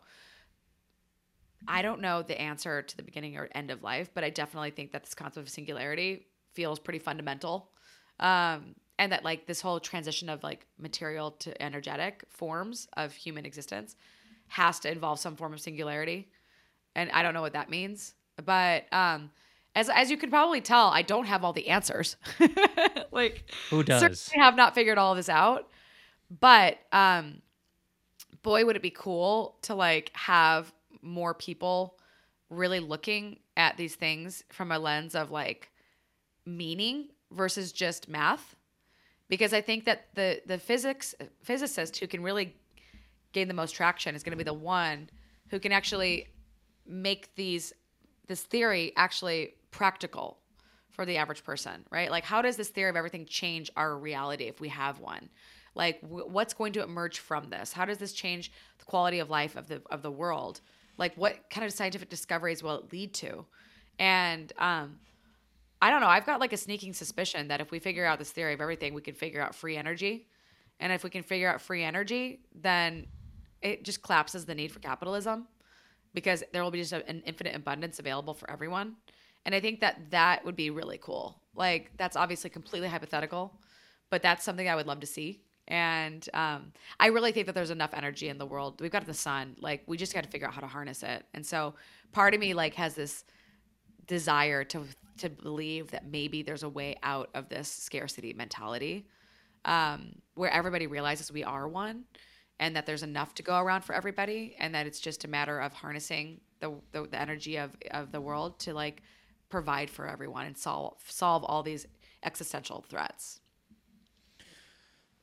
I don't know the answer to the beginning or end of life, but I definitely think that this concept of singularity feels pretty fundamental. And that like this whole transition of like material to energetic forms of human existence has to involve some form of singularity. And I don't know what that means, but as you can probably tell, I don't have all the answers. Like who does? Certainly have not figured all of this out. But boy, would it be cool to like have more people really looking at these things from a lens of like meaning versus just math. Because I think that the physicist who can really gain the most traction is going to be the one who can actually make this theory actually practical for the average person, right? Like how does this theory of everything change our reality if we have one? Like what's going to emerge from this? How does this change the quality of life of the world? Like what kind of scientific discoveries will it lead to? And I don't know. I've got like a sneaking suspicion that if we figure out this theory of everything, we can figure out free energy. And if we can figure out free energy, then it just collapses the need for capitalism, because there will be just an infinite abundance available for everyone. And I think that would be really cool. Like that's obviously completely hypothetical, but that's something I would love to see. And I really think that there's enough energy in the world. We've got the sun. Like we just got to figure out how to harness it. And so part of me like has this desire to believe that maybe there's a way out of this scarcity mentality, where everybody realizes we are one, and that there's enough to go around for everybody, and that it's just a matter of harnessing the energy of the world to like provide for everyone and solve all these existential threats.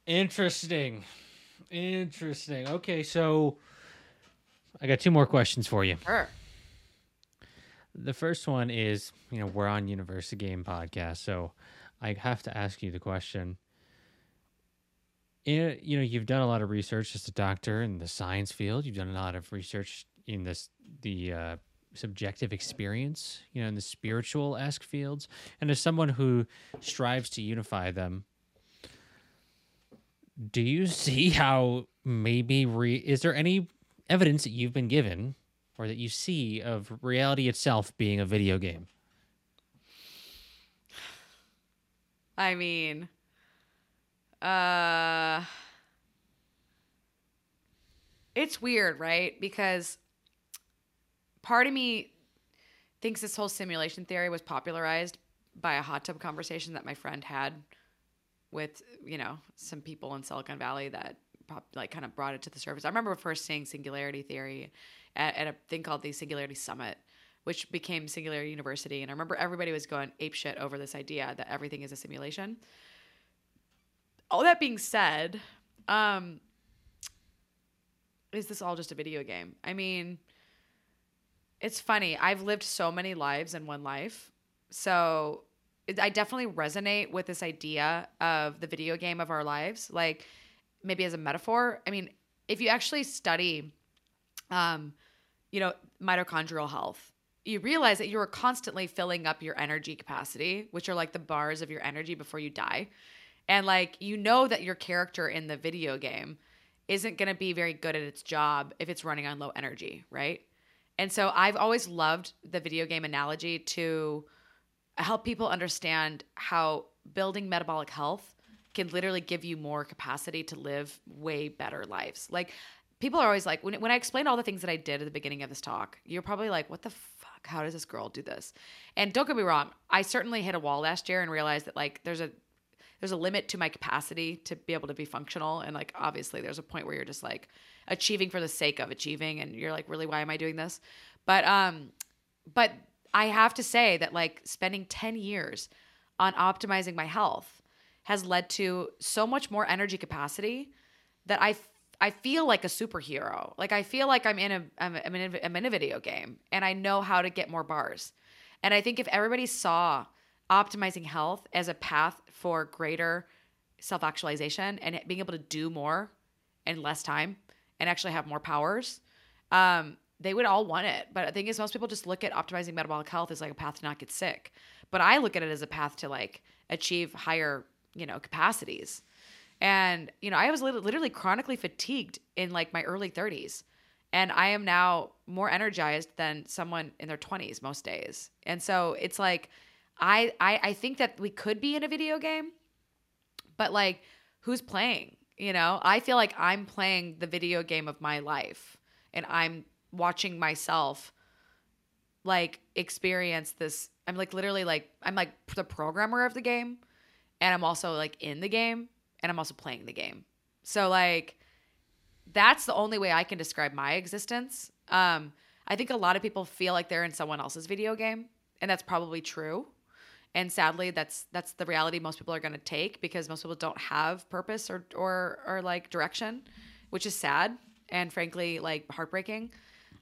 Interesting. Okay, so I got two more questions for you. Sure. The first one is, we're on Universe Game Podcast, so I have to ask you the question. You've done a lot of research as a doctor in the science field. You've done a lot of research in the subjective experience, in the spiritual-esque fields. And as someone who strives to unify them, do you see how maybe is there any evidence that you've been given or that you see of reality itself being a video game? I mean, it's weird, right? Because part of me thinks this whole simulation theory was popularized by a hot tub conversation that my friend had with, some people in Silicon Valley that kind of brought it to the surface. I remember first seeing singularity theory at a thing called the Singularity Summit, which became Singularity University. And I remember everybody was going apeshit over this idea that everything is a simulation. All that being said, is this all just a video game? I mean, it's funny. I've lived so many lives in one life. So I definitely resonate with this idea of the video game of our lives, like maybe as a metaphor. I mean, if you actually study, mitochondrial health, you realize that you are constantly filling up your energy capacity, which are like the bars of your energy before you die. And like, that your character in the video game isn't going to be very good at its job if it's running on low energy, right? And so I've always loved the video game analogy to help people understand how building metabolic health can literally give you more capacity to live way better lives. Like, people are always like, when I explain all the things that I did at the beginning of this talk, you're probably like, what the fuck? How does this girl do this? And don't get me wrong, I certainly hit a wall last year and realized that like there's a limit to my capacity to be able to be functional. And like, obviously there's a point where you're just like achieving for the sake of achieving. And you're like, really, why am I doing this? But I have to say that like spending 10 years on optimizing my health has led to so much more energy capacity that I feel like a superhero. Like, I feel like I'm in a video game and I know how to get more bars. And I think if everybody saw optimizing health as a path for greater self-actualization and being able to do more in less time and actually have more powers, they would all want it. But the thing is, most people just look at optimizing metabolic health as like a path to not get sick. But I look at it as a path to like achieve higher, capacities. And, I was literally chronically fatigued in like my early 30s. And I am now more energized than someone in their 20s most days. And so it's like, I think that we could be in a video game, but like, who's playing? I feel like I'm playing the video game of my life and I'm watching myself like experience this. I'm like literally like, I'm like the programmer of the game, and I'm also like in the game, and I'm also playing the game. So like, that's the only way I can describe my existence. I think a lot of people feel like they're in someone else's video game, and that's probably true. And sadly, that's the reality most people are going to take, because most people don't have purpose or like direction, which is sad and frankly like heartbreaking.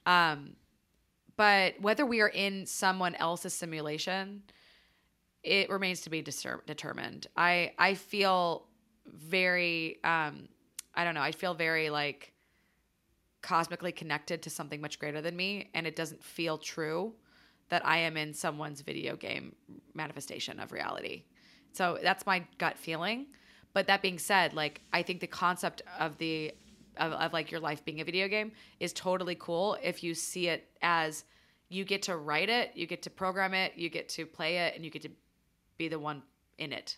But whether we are in someone else's simulation, it remains to be determined. I feel very, I don't know, I feel very like cosmically connected to something much greater than me. And it doesn't feel true that I am in someone's video game manifestation of reality. So that's my gut feeling. But that being said, like, I think the concept of like your life being a video game is totally cool if you see it as you get to write it, you get to program it, you get to play it, and you get to be the one in it.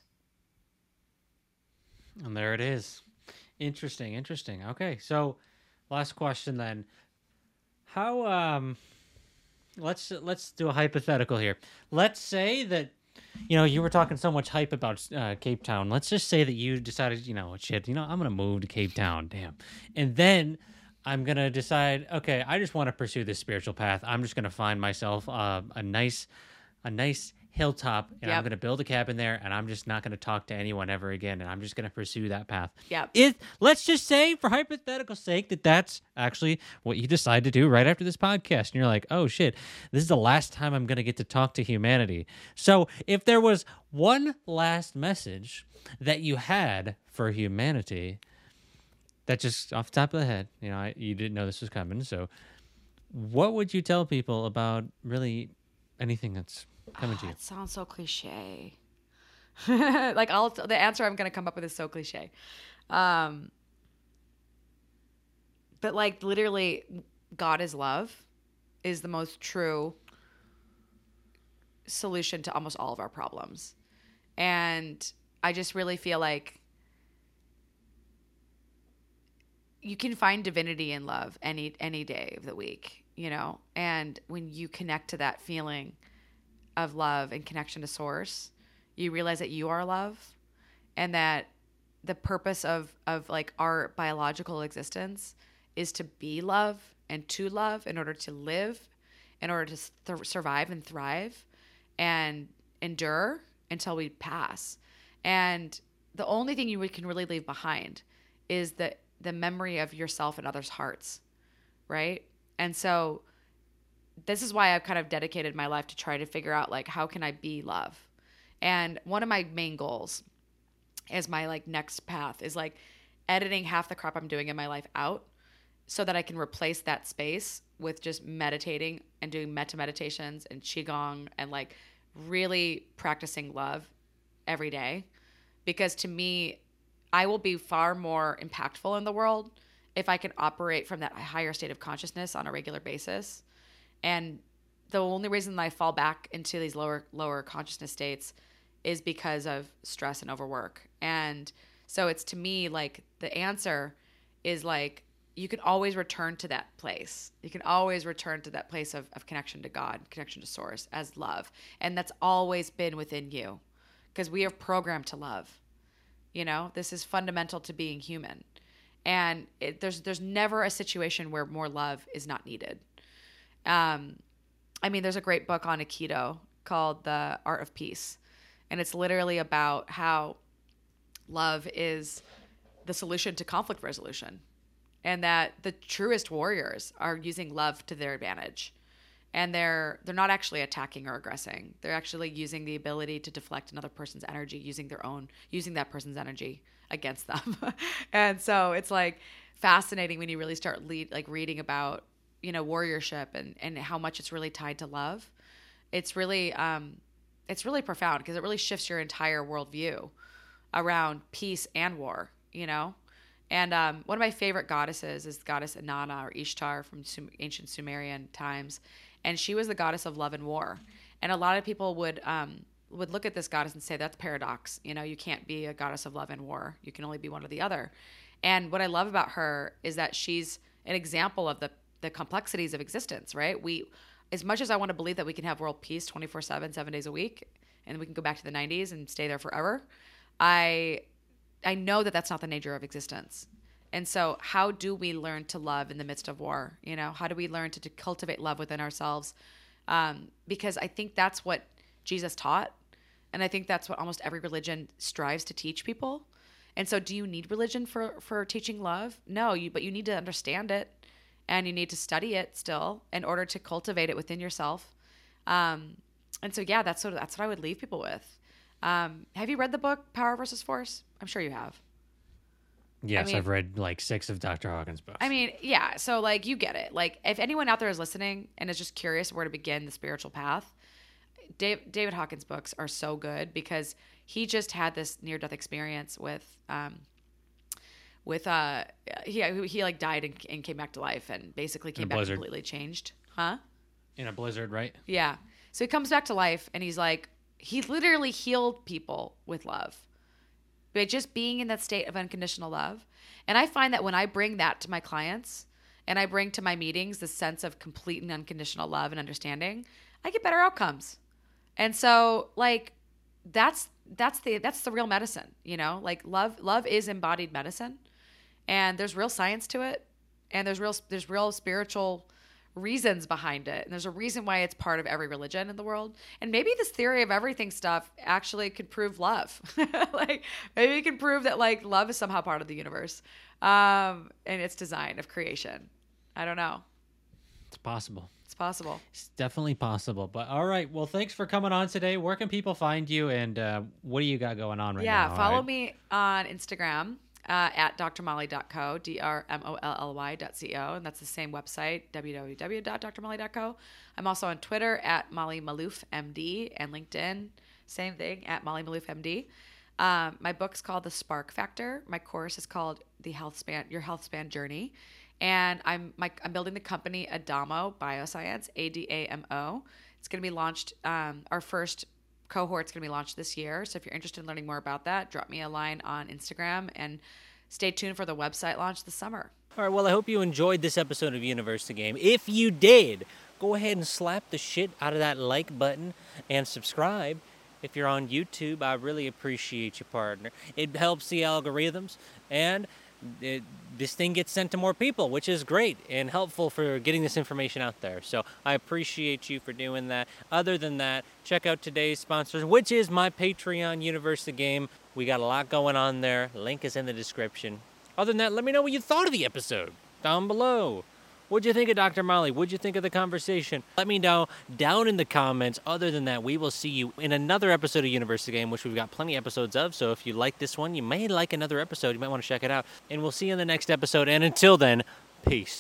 And there it is. Interesting. Okay, so last question then. How let's do a hypothetical here. Let's say that you were talking so much hype about Cape Town. Let's just say that you decided, I'm going to move to Cape Town. Damn. And then I'm going to decide, okay, I just want to pursue this spiritual path. I'm just going to find myself a nice hilltop and I'm Yep. going to build a cabin there and I'm just not going to talk to anyone ever again and I'm just going to pursue that path. Yep. Let's just say, for hypothetical sake, that that's actually what you decide to do right after this podcast. And you're like, oh shit, this is the last time I'm going to get to talk to humanity. So if there was one last message that you had for humanity, that just off the top of the head, you didn't know this was coming. So what would you tell people about really anything that's coming to you? It sounds so cliche. Like the answer I'm going to come up with is so cliche. But like literally, God is love is the most true solution to almost all of our problems. And I just really feel like you can find divinity in love any day of the week, and when you connect to that feeling of love and connection to source, you realize that you are love, and that the purpose of like our biological existence is to be love and to love in order to live, in order to survive and thrive and endure until we pass. And the only thing you can really leave behind is the memory of yourself and others' hearts, right? And so this is why I've kind of dedicated my life to try to figure out, like, how can I be love? And one of my main goals as my like next path is like editing half the crap I'm doing in my life out so that I can replace that space with just meditating and doing metta meditations and qigong and like really practicing love every day. Because to me, I will be far more impactful in the world if I can operate from that higher state of consciousness on a regular basis. And the only reason that I fall back into these lower consciousness states is because of stress and overwork. And so it's, to me, like the answer is like, you can always return to that place. You can always return to that place of connection to God, connection to source as love. And that's always been within you because we are programmed to love. This is fundamental to being human. And there's never a situation where more love is not needed. There's a great book on Aikido called The Art of Peace. And it's literally about how love is the solution to conflict resolution. And that the truest warriors are using love to their advantage. And they're not actually attacking or aggressing. They're actually using the ability to deflect another person's energy, using that person's energy against them. And so it's like fascinating when you really start reading about, warriorship and how much it's really tied to love. It's really profound because it really shifts your entire worldview around peace and war, And one of my favorite goddesses is the goddess Inanna or Ishtar from ancient Sumerian times. And she was the goddess of love and war. And a lot of people would look at this goddess and say, that's paradox. You can't be a goddess of love and war. You can only be one or the other. And what I love about her is that she's an example of the complexities of existence, right? As much as I want to believe that we can have world peace 24/7, 7 days a week, and we can go back to the 90s and stay there forever, I know that that's not the nature of existence. And so how do we learn to love in the midst of war? How do we learn to cultivate love within ourselves? Because I think that's what Jesus taught. And I think that's what almost every religion strives to teach people. And so do you need religion for teaching love? No, but you need to understand it and you need to study it still in order to cultivate it within yourself. And so, yeah, that's what I would leave people with. Have you read the book Power versus Force? I'm sure you have. Yes, I've read like 6 of Dr. Hawkins' books. Yeah. So like you get it. Like if anyone out there is listening and is just curious where to begin the spiritual path, David Hawkins' books are so good because he just had this near-death experience he like died and came back to life and basically came back completely changed. Huh? In a blizzard, right? Yeah. So he comes back to life and he's like, he literally healed people with love. By just being in that state of unconditional love. And I find that when I bring that to my clients and I bring to my meetings the sense of complete and unconditional love and understanding, I get better outcomes. And so like that's the real medicine, like love is embodied medicine and there's real science to it. And there's real spiritual reasons behind it. And there's a reason why it's part of every religion in the world. And maybe this theory of everything stuff actually could prove love. Like maybe it can prove that like love is somehow part of the universe. And its design of creation. I don't know. It's possible. It's possible. It's definitely possible. But all right. Well, thanks for coming on today. Where can people find you, and what do you got going on right now? Yeah, follow me on Instagram at drmolly.co, drmolly.co, and that's the same website, www.drmolly.co. I'm also on Twitter at Molly Maloof MD, and LinkedIn, same thing, at Molly Maloof MD. My book's called The Spark Factor. My course is called Your Health Span Journey. And I'm building the company Adamo Bioscience, ADAMO. It's going to be launched, our first cohort's going to be launched this year. So if you're interested in learning more about that, drop me a line on Instagram and stay tuned for the website launch this summer. All right, well, I hope you enjoyed this episode of Universe the Game. If you did, go ahead and slap the shit out of that like button and subscribe. If you're on YouTube, I really appreciate you, partner. It helps the algorithms, and this thing gets sent to more people, which is great and helpful for getting this information out there. So I appreciate you for doing that. Other than that, check out today's sponsors, which is my Patreon, Universe the Game. We got a lot going on there. Link is in the description. Other than that, let me know what you thought of the episode down below. What'd you think of Dr. Molly? What'd you think of the conversation? Let me know down in the comments. Other than that, we will see you in another episode of Universe the Game, which we've got plenty of episodes of. So if you like this one, you may like another episode. You might want to check it out. And we'll see you in the next episode. And until then, peace.